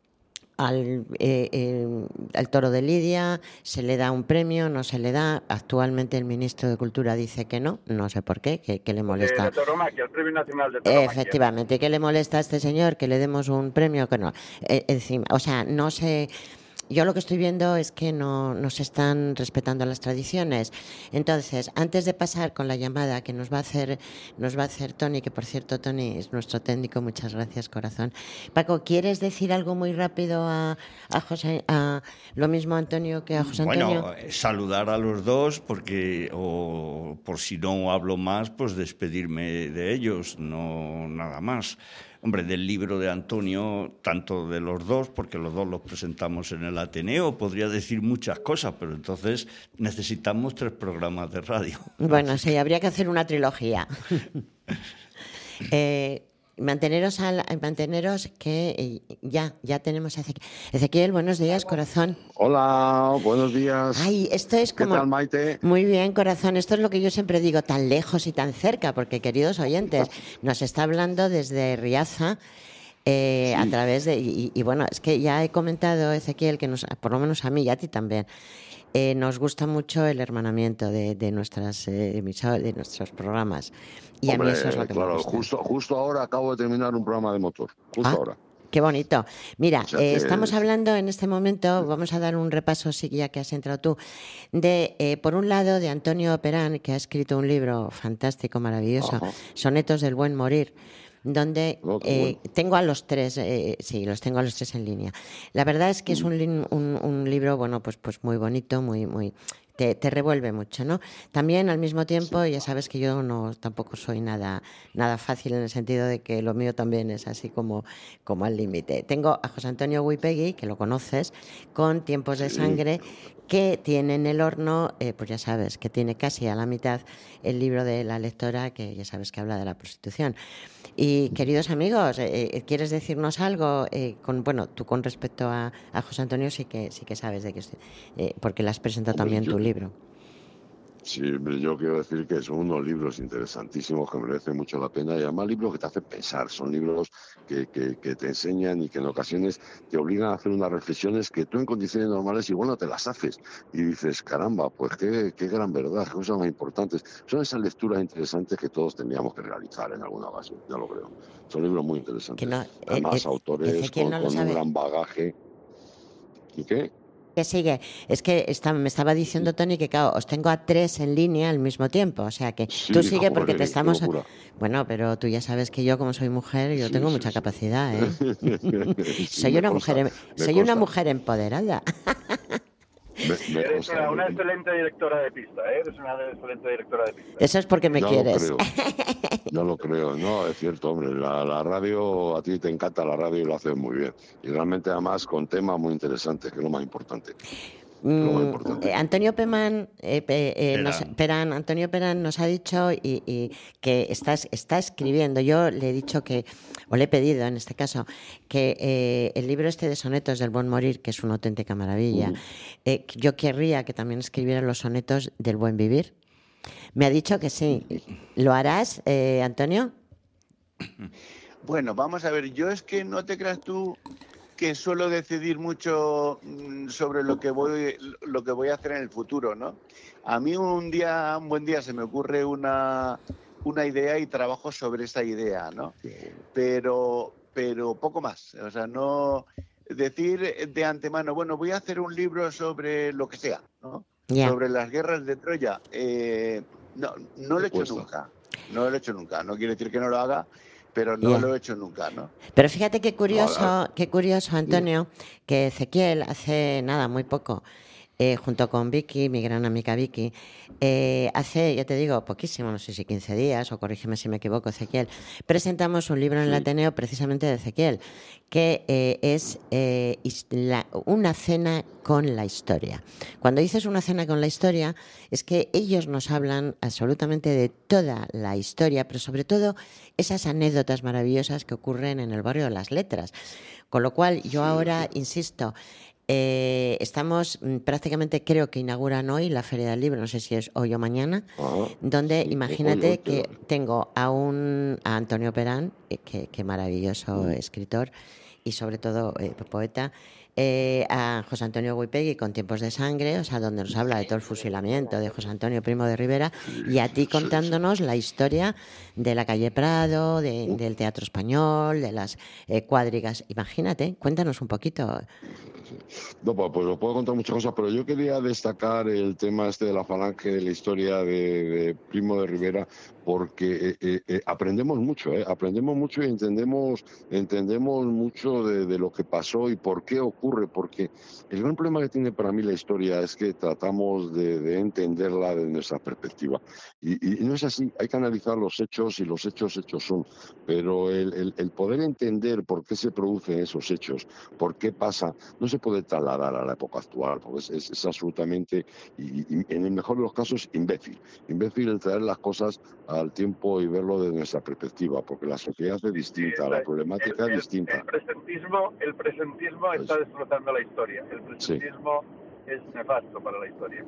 Al, eh, eh, al toro de Lidia se le da un premio, no se le da. Actualmente el ministro de Cultura dice que no, no sé por qué, que, que le de, molesta. de tauromaquia, el Premio Nacional de Tauromaquia. Efectivamente, ¿qué le molesta a este señor que le demos un premio? Que no. Eh, encima, o sea, no sé. Yo lo que estoy viendo es que no, no se están respetando las tradiciones. Entonces, antes de pasar con la llamada que nos va a hacer, nos va a hacer Tony, que por cierto Tony es nuestro técnico, muchas gracias, corazón. Paco, ¿quieres decir algo muy rápido a, a José, a lo mismo a Antonio que a José Antonio? Bueno, eh, saludar a los dos porque, o por si no hablo más, pues despedirme de ellos, no nada más. Hombre, del libro de Antonio, tanto de los dos, porque los dos los presentamos en el Ateneo, podría decir muchas cosas, pero entonces necesitamos tres programas de radio. Bueno, sí, habría que hacer una trilogía. eh, manteneros, al, manteneros que eh, ya, ya tenemos a Ezequiel. Ezequiel, buenos días, corazón. Hola, buenos días. Ay, esto es como... ¿Qué tal, Maite? Muy bien, corazón. Esto es lo que yo siempre digo, tan lejos y tan cerca, porque, queridos oyentes, nos está hablando desde Riaza, eh, Sí. a través de... Y, y bueno, es que ya he comentado, Ezequiel, que nos, por lo menos a mí y a ti también, eh, nos gusta mucho el hermanamiento de, de, nuestras, eh, emisor- de nuestros programas. Y Hombre, a mí eso es lo que claro, me gusta. justo, justo ahora acabo de terminar un programa de motor. Justo Ah, ahora. Qué bonito. Mira, O sea eh, que estamos es- hablando en este momento, vamos a dar un repaso, sí, ya que has entrado tú, de, eh, por un lado, de Antonio Perán, que ha escrito un libro fantástico, maravilloso, Ajá. Sonetos del Buen Morir, donde Oh, qué eh, bueno. tengo a los tres, eh, sí, los tengo a los tres en línea. La verdad es que es Mm. un, lin- un, un libro, bueno, pues, pues muy bonito, muy, muy, te, te revuelve mucho, ¿no? También al mismo tiempo, ya sabes que yo no tampoco soy nada, nada fácil en el sentido de que lo mío también es así como, como al límite. Tengo a José Antonio Wipegui, que lo conoces, con Tiempos de Sí. Sangre, que tiene en el horno, eh, pues ya sabes, que tiene casi a la mitad el libro de la lectora, que ya sabes que habla de la prostitución. Y queridos amigos, eh, eh, ¿quieres decirnos algo? Eh, con, bueno, tú con respecto a, a José Antonio sí que sí que sabes de que estoy, eh, porque le has presentado Hombre, también yo, tu libro. sí, hombre, yo quiero decir que son unos libros interesantísimos que merecen mucho la pena y además libros que te hacen pensar, son libros que, que, que te enseñan y que en ocasiones te obligan a hacer unas reflexiones que tú en condiciones normales igual no te las haces y dices, caramba, pues qué, qué gran verdad, qué cosas más importantes. Son esas lecturas interesantes que todos tendríamos que realizar en alguna base, yo lo creo. Son libros muy Que interesantes. no, eh, Además, eh, autores Ezequiel con, no lo con un sabe. gran bagaje. ¿Y qué? Que sigue. Es que está, me estaba diciendo Tony que, claro, os tengo a tres en línea al mismo tiempo. O sea que tú Sí, sigue porque joder, te qué estamos... locura. Bueno, pero tú ya sabes que yo, como soy mujer, yo Sí, tengo sí, mucha sí. capacidad, ¿eh? Sí, Soy me una consta, mujer, em- me soy una consta. mujer empoderada. Me, me Eres consta, una, una me- excelente directora de pista, ¿eh? Eres una excelente directora de pista. Eso es porque me ya lo quieres. creo, ya lo creo. No, es cierto, hombre, la, la radio, a ti te encanta la radio y lo haces muy bien. Y realmente además con temas muy interesantes, que es lo más importante. Que es lo más Mm, importante. eh, Antonio Peman, eh, pe- eh, nos- Perán. Perán, Antonio Perán nos ha dicho y, y que está, está escribiendo. Yo le he dicho que, o le he pedido en este caso, que eh, el libro este de sonetos del Buen Morir, que es una auténtica maravilla, Ujú. eh, que yo querría que también escribiera los sonetos del Buen Vivir. Me ha dicho que sí. ¿Lo harás, eh, Antonio? Bueno, vamos a ver, yo es que no te creas tú que suelo decidir mucho mm, sobre lo que voy lo que voy a hacer en el futuro, ¿no? A mí un día, un buen día se me ocurre una, una idea y trabajo sobre esa idea, ¿no? Pero, pero poco más. O sea, no decir de antemano, bueno, voy a hacer un libro sobre lo que sea, ¿no? Ya. Sobre las guerras de Troya. Eh, no, no lo he hecho Cuesta. nunca. No lo he hecho nunca. No quiere decir que no lo haga, pero no Ya. lo he hecho nunca, ¿no? Pero fíjate qué No, curioso, a- qué curioso, Antonio, que Ezequiel hace nada, muy poco, eh, junto con Vicky, mi gran amiga Vicky, eh, hace, ya te digo, poquísimo, no sé si quince días, o corrígeme si me equivoco, Ezequiel, presentamos un libro en el Sí. Ateneo precisamente de Ezequiel, que eh, es eh, his- la- una cena con la historia. Cuando dices una cena con la historia, es que ellos nos hablan absolutamente de toda la historia, pero sobre todo esas anécdotas maravillosas que ocurren en el barrio de las letras. Con lo cual, yo Sí, ahora, sí. insisto, eh, estamos mm, prácticamente, creo que inauguran hoy la Feria del Libro, no sé si es hoy o mañana, Ajá, donde sí. imagínate Hoy, hoy, que pero- tengo a un a Antonio Perán, eh, que, que maravilloso Mm. escritor y sobre todo eh, poeta, eh, a José Antonio Wipegui con Tiempos de Sangre, o sea, donde nos habla de todo el fusilamiento de José Antonio Primo de Rivera, y a ti Sí, sí. contándonos la historia de la calle Prado, de- Uh. del teatro español, de las eh, cuadrigas. Imagínate, cuéntanos un poquito. No, pues, pues os puedo contar muchas cosas, pero yo quería destacar el tema este de la falange, de la historia de, de Primo de Rivera, porque eh, eh, eh, aprendemos mucho, ¿eh? Aprendemos mucho y entendemos, entendemos mucho de, de lo que pasó y por qué ocurre, porque el gran problema que tiene para mí la historia es que tratamos de, de entenderla desde nuestra perspectiva. Y, y no es así, hay que analizar los hechos y los hechos hechos son, pero el, el, el poder entender por qué se producen esos hechos, por qué pasa, no se puede trasladar a la época actual, porque es, es, es absolutamente, y, y en el mejor de los casos, imbécil. Imbécil el traer las cosas al tiempo y verlo desde nuestra perspectiva, porque la sociedad es distinta, la problemática el, es el- distinta. el presentismo, el presentismo Pues, está destrozando la historia. El sí. presentismo es nefasto para la historia.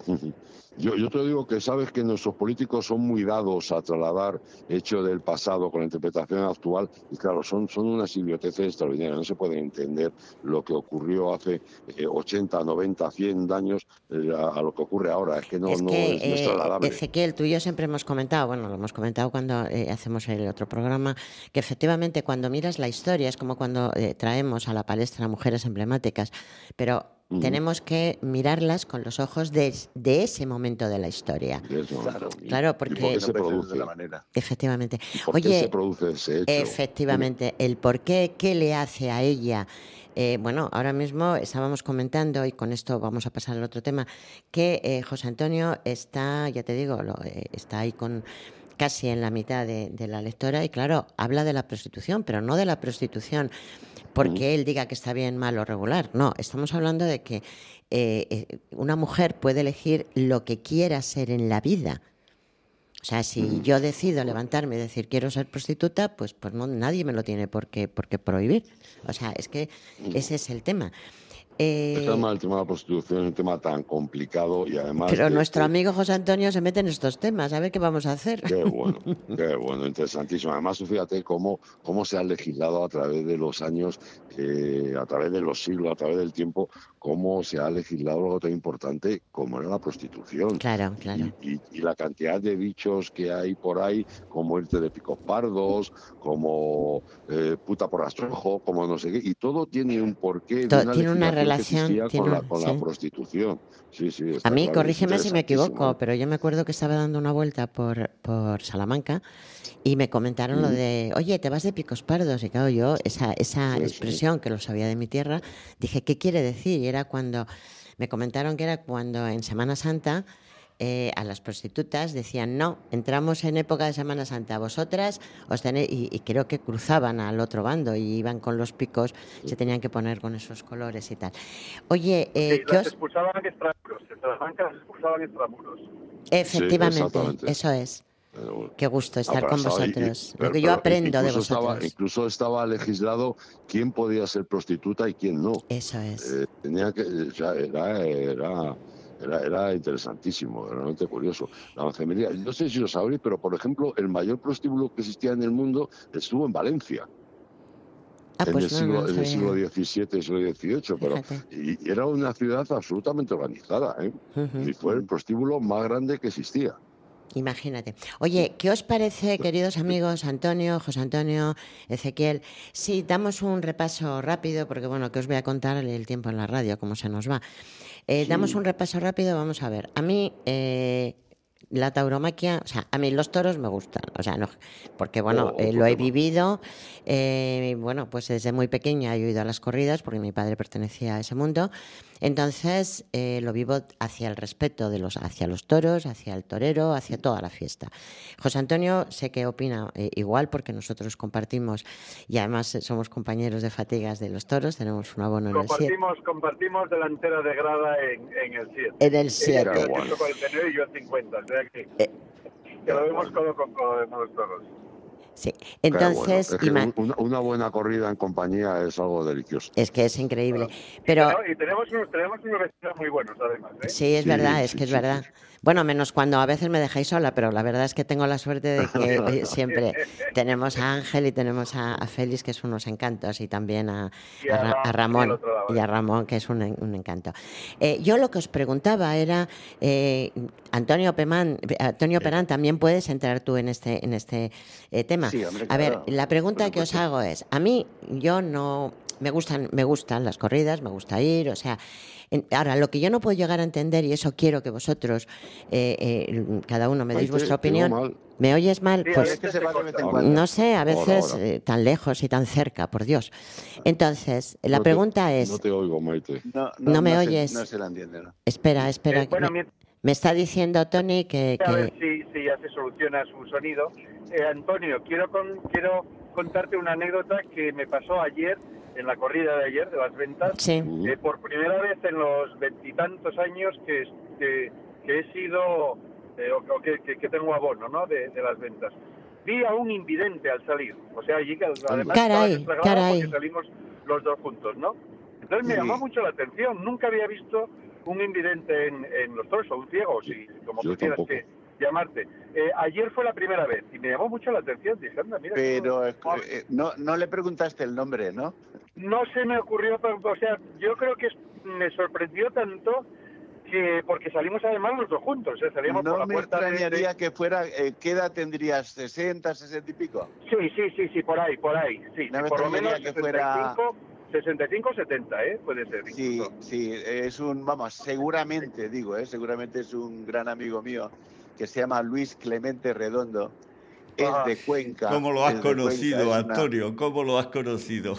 Yo, yo te digo que sabes que nuestros políticos son muy dados a trasladar hechos del pasado con la interpretación actual y claro, son, son unas idioteces extraordinarias. No se puede entender lo que ocurrió hace eh, ochenta, noventa, cien años eh, a, a lo que ocurre ahora. Es que no es, no que, es, no es eh, trasladable. Ezequiel, tú y yo siempre hemos comentado, bueno, lo hemos comentado cuando eh, hacemos el otro programa, que efectivamente cuando miras la historia es como cuando eh, traemos a la palestra mujeres emblemáticas, pero Uh-huh. tenemos que mirarlas con los ojos de, de ese momento de la historia. Claro, claro porque... ¿Y por qué se produce? De la manera. Efectivamente. ¿Y por Oye, qué se produce ese hecho? Efectivamente, el por qué, qué le hace a ella... Eh, bueno, ahora mismo estábamos comentando, y con esto vamos a pasar al otro tema, que eh, José Antonio está, ya te digo, lo, eh, está ahí con... casi en la mitad de, de la lectora y claro, habla de la prostitución, pero no de la prostitución porque él diga que está bien, mal o regular. No, estamos hablando de que eh, una mujer puede elegir lo que quiera ser en la vida. O sea, si yo decido levantarme y decir quiero ser prostituta, pues, pues no, nadie me lo tiene por qué, por qué prohibir. O sea, es que ese es el tema. Eh, el tema del tema de la prostitución es un tema tan complicado y además... Pero que, nuestro que, amigo José Antonio se mete en estos temas, a ver qué vamos a hacer. Qué bueno, qué bueno, interesantísimo. Además, fíjate cómo, cómo se ha legislado a través de los años, eh, a través de los siglos, a través del tiempo, cómo se ha legislado algo tan importante como era la prostitución. Claro, claro. Y, y, y la cantidad de dichos que hay por ahí, como irte de picos pardos, como eh, puta por astrojo, como no sé qué, y todo tiene un porqué. Todo, de una tiene una relación que tiene con, la, un, con sí. la prostitución. Sí, sí, a mí, claro, corrígeme si me equivoco, pero yo me acuerdo que estaba dando una vuelta por, por Salamanca y me comentaron mm. lo de, oye, te vas de picos pardos. Y claro, yo, esa, esa sí, expresión sí. que lo sabía de mi tierra, dije, ¿qué quiere decir? Y era cuando, me comentaron que era cuando en Semana Santa eh, a las prostitutas decían, no, entramos en época de Semana Santa, vosotras os tenéis, y, y creo que cruzaban al otro bando y iban con los picos, sí. se tenían que poner con esos colores y tal. Oye, eh, sí, ¿qué las os... expulsaban en extramuros, en Salamanca las expulsaban en extramuros. Efectivamente, sí, eso es. Pero, qué gusto estar ah, con vosotros. Y, pero, Lo que yo aprendo de vosotros. Estaba, incluso estaba legislado quién podía ser prostituta y quién no. Eso es. Eh, tenía que, o sea, era, era, era, era interesantísimo, realmente curioso. La masonería, no sé si lo sabréis, pero por ejemplo, el mayor prostíbulo que existía en el mundo estuvo en Valencia. Ah, en, pues el no, siglo, no en el siglo diecisiete, siglo dieciocho, pero y, y era una ciudad absolutamente organizada, ¿eh? Uh-huh. Y fue el prostíbulo más grande que existía. Imagínate. Oye, ¿qué os parece, queridos amigos, Antonio, José Antonio, Ezequiel? Sí, damos un repaso rápido, porque bueno, que os voy a contar el tiempo en la radio, cómo se nos va. Eh, sí. Damos un repaso rápido, vamos a ver. A mí, eh, la tauromaquia, o sea, a mí los toros me gustan, o sea, no, porque bueno, oh, eh, lo he vivido, eh, bueno, pues desde muy pequeña he ido a las corridas, porque mi padre pertenecía a ese mundo. Entonces eh, lo vivo hacia el respeto de los, hacia los toros, hacia el torero, hacia toda la fiesta. José Antonio sé que opina eh, igual porque nosotros compartimos y además somos compañeros de fatigas de los toros, tenemos un abono en el siete. Compartimos delantera de grada en, en el siete. En el siete. Yo cuarenta y nueve y yo cincuenta, o sea que, eh, que lo vemos codo con codo de los toros. Sí, entonces... Bueno, es que ima- una, una buena corrida en compañía es algo delicioso. Es que es increíble. Pero, pero y tenemos unos, tenemos unos vecinos muy buenos, además. ¿eh? Sí, es sí, verdad, sí, es que sí, es sí, verdad. Sí. Bueno, menos cuando a veces me dejáis sola, pero la verdad es que tengo la suerte de que oye, siempre tenemos a Ángel y tenemos a, a Félix, que son unos encantos, y también a, y a, a, a Ramón, y, y a Ramón, que es un, un encanto. Eh, yo lo que os preguntaba era, eh, Antonio Pemán, Antonio Perán, también puedes entrar tú en este, en este eh, tema. Sí, hombre, a claro. ver, la pregunta que os hago es, a mí, yo no... Me gustan, me gustan las corridas, me gusta ir, o sea... En, ahora, lo que yo no puedo llegar a entender, y eso quiero que vosotros, eh, eh, cada uno me deis Maite, vuestra opinión. mal. ¿Me oyes mal? Sí, Pues es que se va de vez en cuando. no sé, a veces Ahora, ahora. eh, tan lejos y tan cerca, por Dios. Entonces, la No te- pregunta es... No te oigo, Maite. No, No me se- oyes. no se la entiende, ¿no? Espera, espera. Eh, bueno, me, mi- me está diciendo Tony que... A ver que si, si ya se soluciona su sonido. Eh, Antonio, quiero con, quiero contarte una anécdota que me pasó ayer, en la corrida de ayer, de las ventas. sí, Eh, por primera vez en los veintitantos años que, que, que he sido, eh, o, o que, que, que tengo abono, ¿no?, de, de las ventas. Vi a un invidente al salir, o sea, allí que además Caray, estaba desfregado caray. porque salimos los dos juntos, ¿no? Entonces me Sí. llamó mucho la atención, nunca había visto un invidente en, en los toros, o un ciego, si como Yo quieras tampoco. que llamarte. Eh, ayer fue la primera vez y me llamó mucho la atención. Dije, anda, mira. Pero cómo- eh, no, no le preguntaste el nombre, ¿no? No se me ocurrió, pero, o sea, yo creo que es- me sorprendió tanto que porque salimos además los dos juntos, ¿eh? Salíamos por No la me puerta de- extrañaría de... que fuera, eh, ¿qué edad tendrías? ¿sesenta, sesenta y pico? Sí, sí, sí, sí, por ahí, por ahí. Sí, No sí, me por lo extrañaría menos que sesenta y fuera- cinco, sesenta y cinco, setenta, ¿eh? Puede ser. Sí, incluso. sí, es un, vamos, seguramente, digo, ¿eh? seguramente es un gran amigo mío que se llama Luis Clemente Redondo, es Ajá. de Cuenca. ¿Cómo lo has es de Cuenca, conocido, es una- Antonio? ¿Cómo lo has conocido?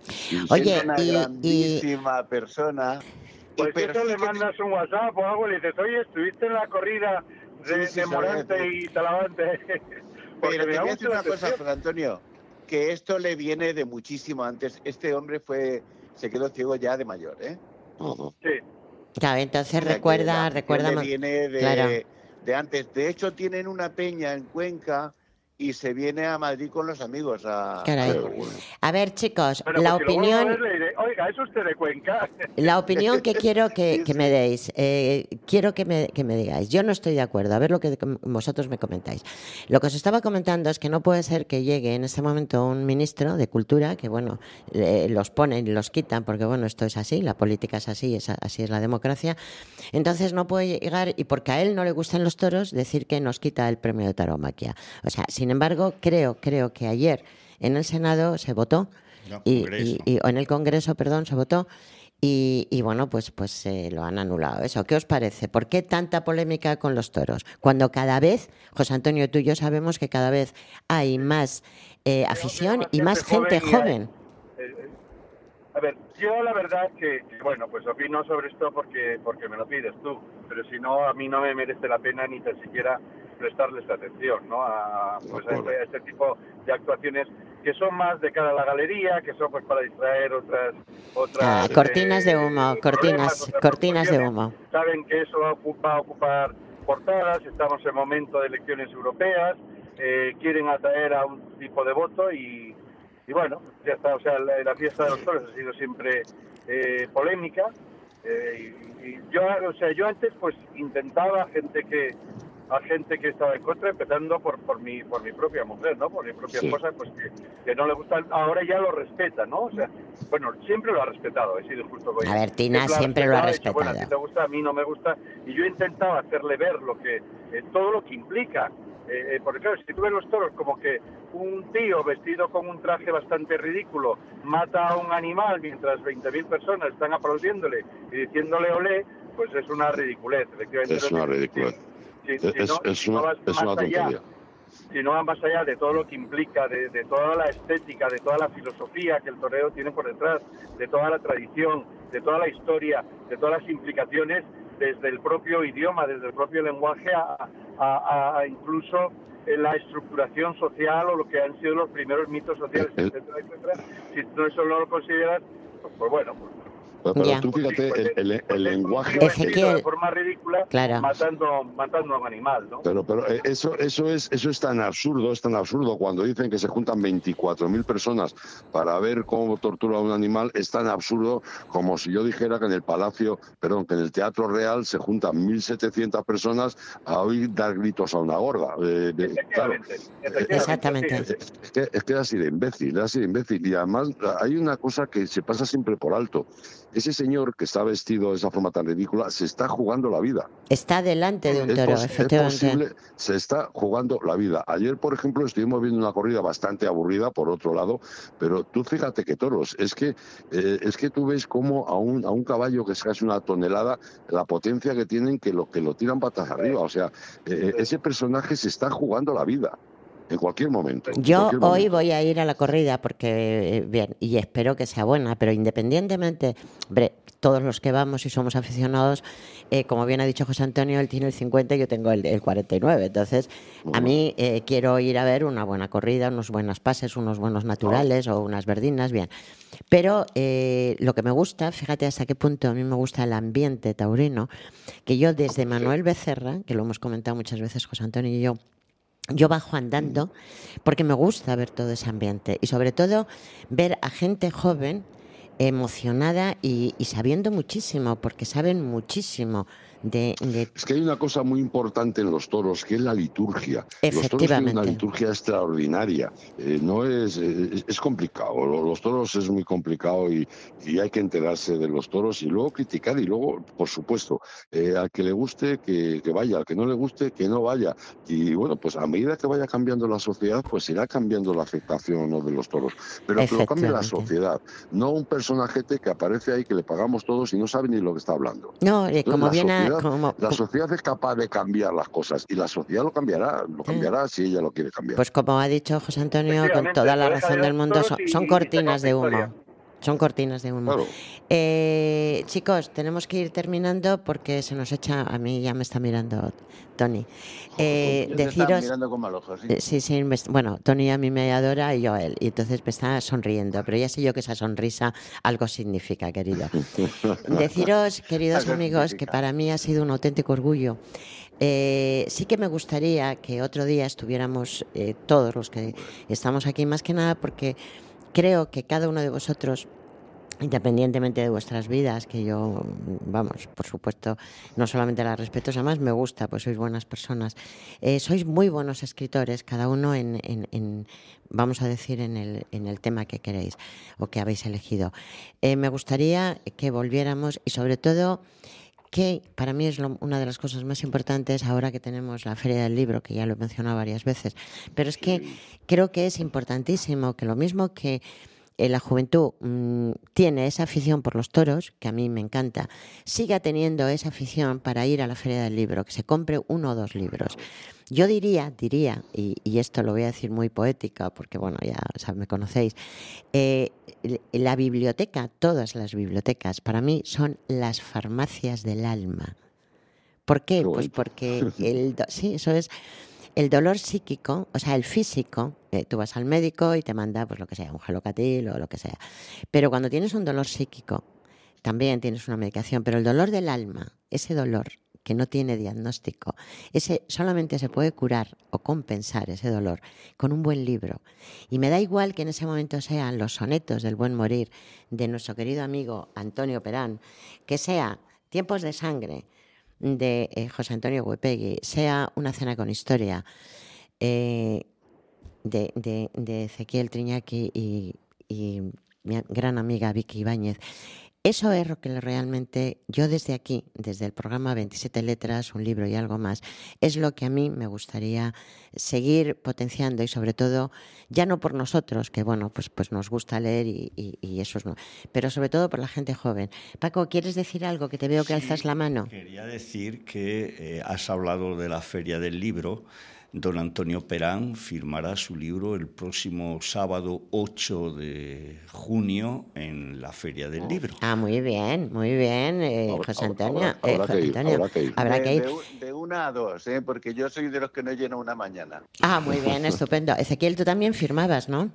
Oye, es una y- y- grandísima persona. Y Pues pero eso sí le que te- mandas un WhatsApp o algo y le dices, oye, estuviste en la corrida de, Sí, sí, de sí, Morante sí. y Talavante. Porque Pero me te da voy a mucho decir la una cosa, atención. José Antonio, que esto le viene de muchísimo antes. Este hombre fue, se quedó ciego ya de mayor, ¿eh? Sí. claro, entonces O sea, que recuerda, la afición recuerda, le mo- viene de, claro. de antes. De hecho, tienen una peña en Cuenca y se viene a Madrid con los amigos a, Caray. a Qué correr. bueno. A ver, chicos, Bueno, la pues si lo vuelvo a opinión, ver, le diré, oiga, ¿es usted de Cuenca? la opinión que quiero que, Sí, que sí. me deis, eh, quiero que me, que me digáis. Yo no estoy de acuerdo, a ver lo que com- vosotros me comentáis. Lo que os estaba comentando es que no puede ser que llegue en este momento un ministro de Cultura, que bueno, eh, los ponen y los quitan, porque bueno, esto es así, la política es así, es, a- así es la democracia. Entonces no puede llegar, y porque a él no le gustan los toros, decir que nos quita el premio de tauromaquia. O sea, sin embargo, creo, creo que ayer en el Senado se votó, No, y, Congreso. y- y- o en el Congreso, perdón, se votó, y, y bueno, pues, pues eh, lo han anulado. Eso, ¿qué os parece? ¿Por qué tanta polémica con los toros? Cuando cada vez, José Antonio, tú y yo sabemos que cada vez hay más eh, afición y más gente joven. y hay- eh, eh, a ver, yo la verdad que, que, bueno, pues opino sobre esto porque porque me lo pides tú, pero si no, a mí no me merece la pena ni tan siquiera prestarles atención, ¿no? A, pues, a, este, a este tipo de actuaciones que son más de cara a la galería, que son pues para distraer otras otras Ah, cortinas de eh, humo, problemas, cortinas, otras cortinas de preocupaciones. humo. Saben que eso va a ocupar, va a ocupar portadas, estamos en momento de elecciones europeas, eh, quieren atraer a un tipo de voto y, y bueno, ya está, o sea, la, la fiesta de los toros ha sido siempre eh, polémica, eh, y, y yo, o sea, yo antes pues intentaba gente que a gente que estaba en contra, empezando por por mi por mi propia mujer, ¿no? Por mi propia Sí. esposa, pues que, que no le gustan, ahora ya lo respeta, ¿no? O sea, bueno, siempre lo ha respetado, he sido justo con A ella. ver, Tina Siempre siempre lo ha ha dicho, bueno, a ti respetado. te gusta, a mí no me gusta, y yo intentaba hacerle ver lo que eh, todo lo que implica, eh, eh, porque claro, si tú ves los toros como que un tío vestido con un traje bastante ridículo mata a un animal mientras veinte mil personas están aplaudiéndole y diciéndole olé, pues es una ridiculez, efectivamente. Es no una tiene ridiculez. sentido. Si, Es, si no, es si no una, vas es más una allá, tontería. si no va más allá de todo lo que implica, de, de toda la estética, de toda la filosofía que el toreo tiene por detrás, de toda la tradición, de toda la historia, de todas las implicaciones, desde el propio idioma, desde el propio lenguaje, a, a- a incluso en la estructuración social o lo que han sido los primeros mitos sociales, Eh, eh. etcétera, etcétera. Si tú eso no lo consideras, pues, pues bueno, pues, Pero, pero Ya. tú fíjate, el, el- el pues es un lenguaje... tío vestido Ezequiel. de forma ridícula, Claro. matando, matando a un animal, ¿no? Pero, pero eh, eso, eso, es, eso es tan absurdo, es tan absurdo. Cuando dicen que se juntan veinticuatro mil personas para ver cómo tortura a un animal, es tan absurdo como si yo dijera que en el Palacio, perdón, que en el Teatro Real se juntan mil setecientas personas a oír dar gritos a una gorda. Eh, de- claro, Efectivamente, efectivamente, Exactamente. sí. es que, es que es así de imbécil, es así de imbécil. Y además hay una cosa que se pasa siempre por alto. Ese señor que está vestido de esa forma tan ridícula se está jugando la vida. Está delante de un Es, toro, pos- es efectivamente. posible, se está jugando la vida. Ayer, por ejemplo, estuvimos viendo una corrida bastante aburrida, por otro lado, pero tú fíjate que toros, es que eh, es que tú ves como a un, a un caballo que es casi una tonelada, la potencia que tienen, que lo, que lo tiran patas arriba. O sea, eh, ese personaje se está jugando la vida. En cualquier momento. en Yo cualquier hoy momento. voy a ir a la corrida porque, eh, bien, y espero que sea buena, pero independientemente, hombre, todos los que vamos y somos aficionados, eh, como bien ha dicho José Antonio, él tiene el cincuenta y yo tengo el, el cuarenta y nueve. Entonces, a mí eh, quiero ir a ver una buena corrida, unos buenos pases, unos buenos naturales o unas verdinas, bien. Pero eh, lo que me gusta, fíjate hasta qué punto a mí me gusta el ambiente taurino, que yo desde Manuel Becerra, que lo hemos comentado muchas veces José Antonio y yo, yo bajo andando porque me gusta ver todo ese ambiente y sobre todo ver a gente joven emocionada y, y sabiendo muchísimo, porque saben muchísimo. De, de... Es que hay una cosa muy importante en los toros, que es la liturgia. Los toros tienen una liturgia extraordinaria. Eh, no es, es, es complicado. Los toros es muy complicado y, y hay que enterarse de los toros y luego criticar y luego, por supuesto, eh, al que le guste que, que vaya, al que no le guste que no vaya. Y bueno, pues a medida que vaya cambiando la sociedad, pues irá cambiando la aceptación, ¿no?, de los toros. Pero que lo cambie la sociedad, no un personajete que aparece ahí que le pagamos todos y no sabe ni lo que está hablando. No, eh, como viene Como, la sociedad es capaz de cambiar las cosas y la sociedad lo cambiará, lo cambiará si ella lo quiere cambiar. Pues como ha dicho José Antonio, con toda la razón del mundo, son, son cortinas de humo. Son cortinas de humo. Claro. Eh, chicos, tenemos que ir terminando porque se nos echa, a mí ya me está mirando Tony. Eh, Yo deciros, te mirando con mal ojo, ¿sí? Eh, sí, sí, me, bueno, Tony a mí me adora y yo a él, y entonces me está sonriendo, pero ya sé yo que esa sonrisa algo significa, querido. Deciros, queridos amigos, que para mí ha sido un auténtico orgullo. Eh, sí que me gustaría que otro día estuviéramos eh, todos los que estamos aquí, más que nada porque creo que cada uno de vosotros, independientemente de vuestras vidas, que yo, vamos, por supuesto, no solamente las respeto, además me gusta, pues sois buenas personas, eh, sois muy buenos escritores, cada uno en, en, en vamos a decir, en el, en el tema que queréis o que habéis elegido. Eh, me gustaría que volviéramos y sobre todo que para mí es lo, una de las cosas más importantes ahora que tenemos la Feria del Libro, que ya lo he mencionado varias veces, pero es que creo que es importantísimo que lo mismo que eh, la juventud mmm, tiene esa afición por los toros, que a mí me encanta, siga teniendo esa afición para ir a la Feria del Libro, que se compre uno o dos libros. Yo diría, diría, y, y esto lo voy a decir muy poética, porque bueno, ya o sea, me conocéis, eh, la biblioteca, todas las bibliotecas, para mí son las farmacias del alma. ¿Por qué? Pues porque el do- sí, eso es el dolor psíquico, o sea, el físico, eh, tú vas al médico y te manda, pues lo que sea, un gelocatil o lo que sea. Pero cuando tienes un dolor psíquico, también tienes una medicación, pero el dolor del alma, ese dolor que no tiene diagnóstico, ese solamente se puede curar o compensar ese dolor con un buen libro. Y me da igual que en ese momento sean los sonetos del buen morir de nuestro querido amigo Antonio Perán, que sea Tiempos de sangre de eh, José Antonio Huepegui, sea Una cena con historia eh, de, de, de Ezequiel Triñaki y, y mi gran amiga Vicky Ibáñez. Eso es lo que realmente yo desde aquí, desde el programa veintisiete letras, un libro y algo más, es lo que a mí me gustaría seguir potenciando y sobre todo, ya no por nosotros, que bueno, pues, pues nos gusta leer y, y, y eso es no, pero sobre todo por la gente joven. Paco, ¿quieres decir algo? Que te veo que sí, alzas la mano. Quería decir que eh, has hablado de la Feria del Libro. Don Antonio Perán firmará su libro el próximo sábado ocho de junio en la Feria del Libro. Ah, muy bien, muy bien, eh, José Antonio. Habrá, habrá, eh, José ir, Antonio. Habrá que ir. Habrá que ir. De, de una a dos, ¿eh? Porque yo soy de los que no lleno una mañana. Ah, muy bien, estupendo. Ezequiel, tú también firmabas, ¿no?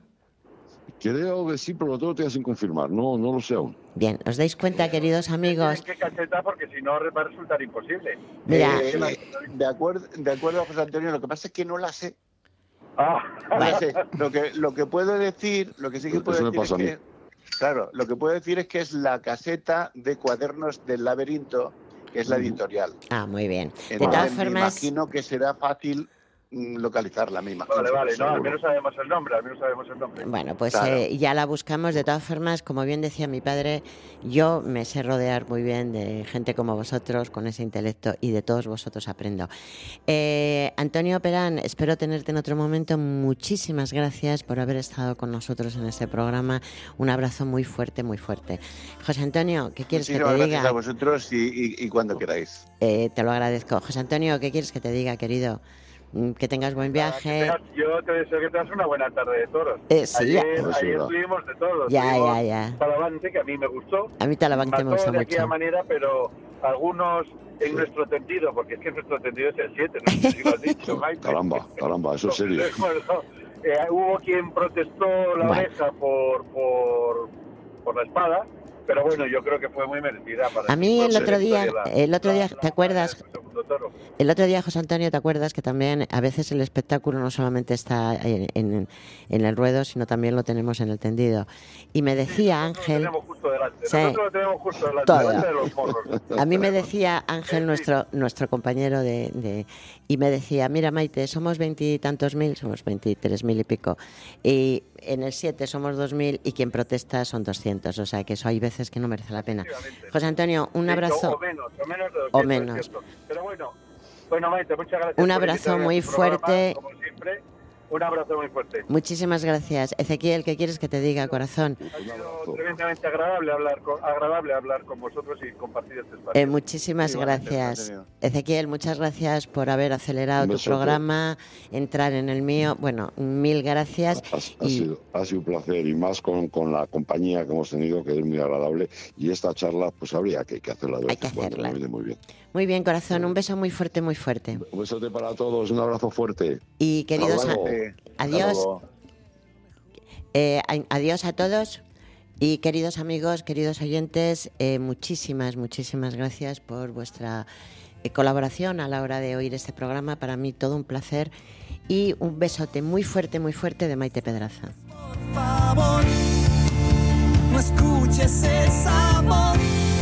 Creo que sí, pero lo tengo todavía sin confirmar. No, no lo sé aún. Bien, ¿os dais cuenta, queridos amigos? ¿En qué caseta? Porque si no va a resultar imposible. Mira, Eh, de, acuerdo, de acuerdo, José Antonio, lo que pasa es que no la sé. Ah. No la sé. Lo que, lo que puedo decir, lo que sí que puedo Eso me decir pasa es a mí. que, claro, lo que puedo decir es que es la caseta de cuadernos del laberinto, que es la editorial. Ah, muy bien. De Entonces, todas me formas, imagino que será fácil mm, localizarla, me imagino. Vale, vale, no, al seguro. menos sabemos el nombre, al menos sabemos el nombre. bueno, pues Claro. eh, ya la buscamos. De todas formas, como bien decía mi padre, yo me sé rodear muy bien de gente como vosotros, con ese intelecto, y de todos vosotros aprendo. Eh, Antonio Perán, espero tenerte en otro momento. Muchísimas gracias por haber estado con nosotros en este programa. Un abrazo muy fuerte, muy fuerte. José Antonio, ¿qué quieres Muchísimas que te gracias diga? a vosotros y, y, y cuando queráis. Eh, te lo agradezco. José Antonio, ¿qué quieres que te diga, querido? Mm, Que tengas buen viaje. Nada, que tengas- yo te deseo que tengas una buena tarde de toros. Eh, sí, ayer ya. ayer tuvimos de todos. Ya, Tuvimos ya, ya. Talavante, que a mí me gustó. A mí Talavante me Mató gusta de aquella mucho. manera, pero algunos en nuestro tendido, porque es que nuestro tendido es el siete, no sé si lo has dicho, Jaime. Caramba, caramba, eso es serio. Bueno, eh, hubo quien protestó la Bueno. oreja por, por, por la espada, pero bueno, yo creo que fue muy merecida. Para A mí el para otro la día, historia, la- el otro día, la- ¿te la- acuerdas? el segundo toro. El otro día, José Antonio, ¿te acuerdas que también a veces el espectáculo no solamente está en, en, en el ruedo, sino también lo tenemos en el tendido? Y me decía Nosotros Ángel, tenemos justo justo delante. Sí. Nosotros lo tenemos justo delante, Todo. delante de los morros. A mí me decía Ángel, nuestro nuestro compañero de, de y me decía, mira Maite, somos veintitantos mil, somos veintitrés mil y pico, y en el siete somos dos mil y quien protesta son doscientos, o sea que eso hay veces que no merece la pena. José Antonio, un Sí, abrazo. O menos, o menos de doscientos, O menos. es cierto. Pero bueno, bueno Maite, muchas gracias. Un por abrazo invitarme a muy tu programa, fuerte. como siempre. Un abrazo muy fuerte. Muchísimas gracias. Ezequiel, ¿qué quieres que te diga, corazón? Ha sido tremendamente agradable hablar con, agradable hablar con vosotros y compartir este espacio. Eh, muchísimas Igualmente, gracias. Antonio. Ezequiel, muchas gracias por haber acelerado Un tu besote. programa, entrar en el mío. Bueno, mil gracias. Ha, ha Y sido, ha sido un placer y más con, con la compañía que hemos tenido, que es muy agradable. Y esta charla, pues habría que, que hacerla de Hay vez que en cuando, hacerla. me viene muy bien. muy bien, corazón, un beso muy fuerte, muy fuerte. Un besote para todos, un abrazo fuerte. Y queridos, Hasta a- luego. Eh, adiós. hasta luego. Eh, a- adiós a todos y queridos amigos, queridos oyentes, eh, muchísimas, muchísimas gracias por vuestra eh, colaboración a la hora de oír este programa. Para mí todo un placer y un besote muy fuerte, muy fuerte de Maite Pedraza. Por favor, no escuches esa voz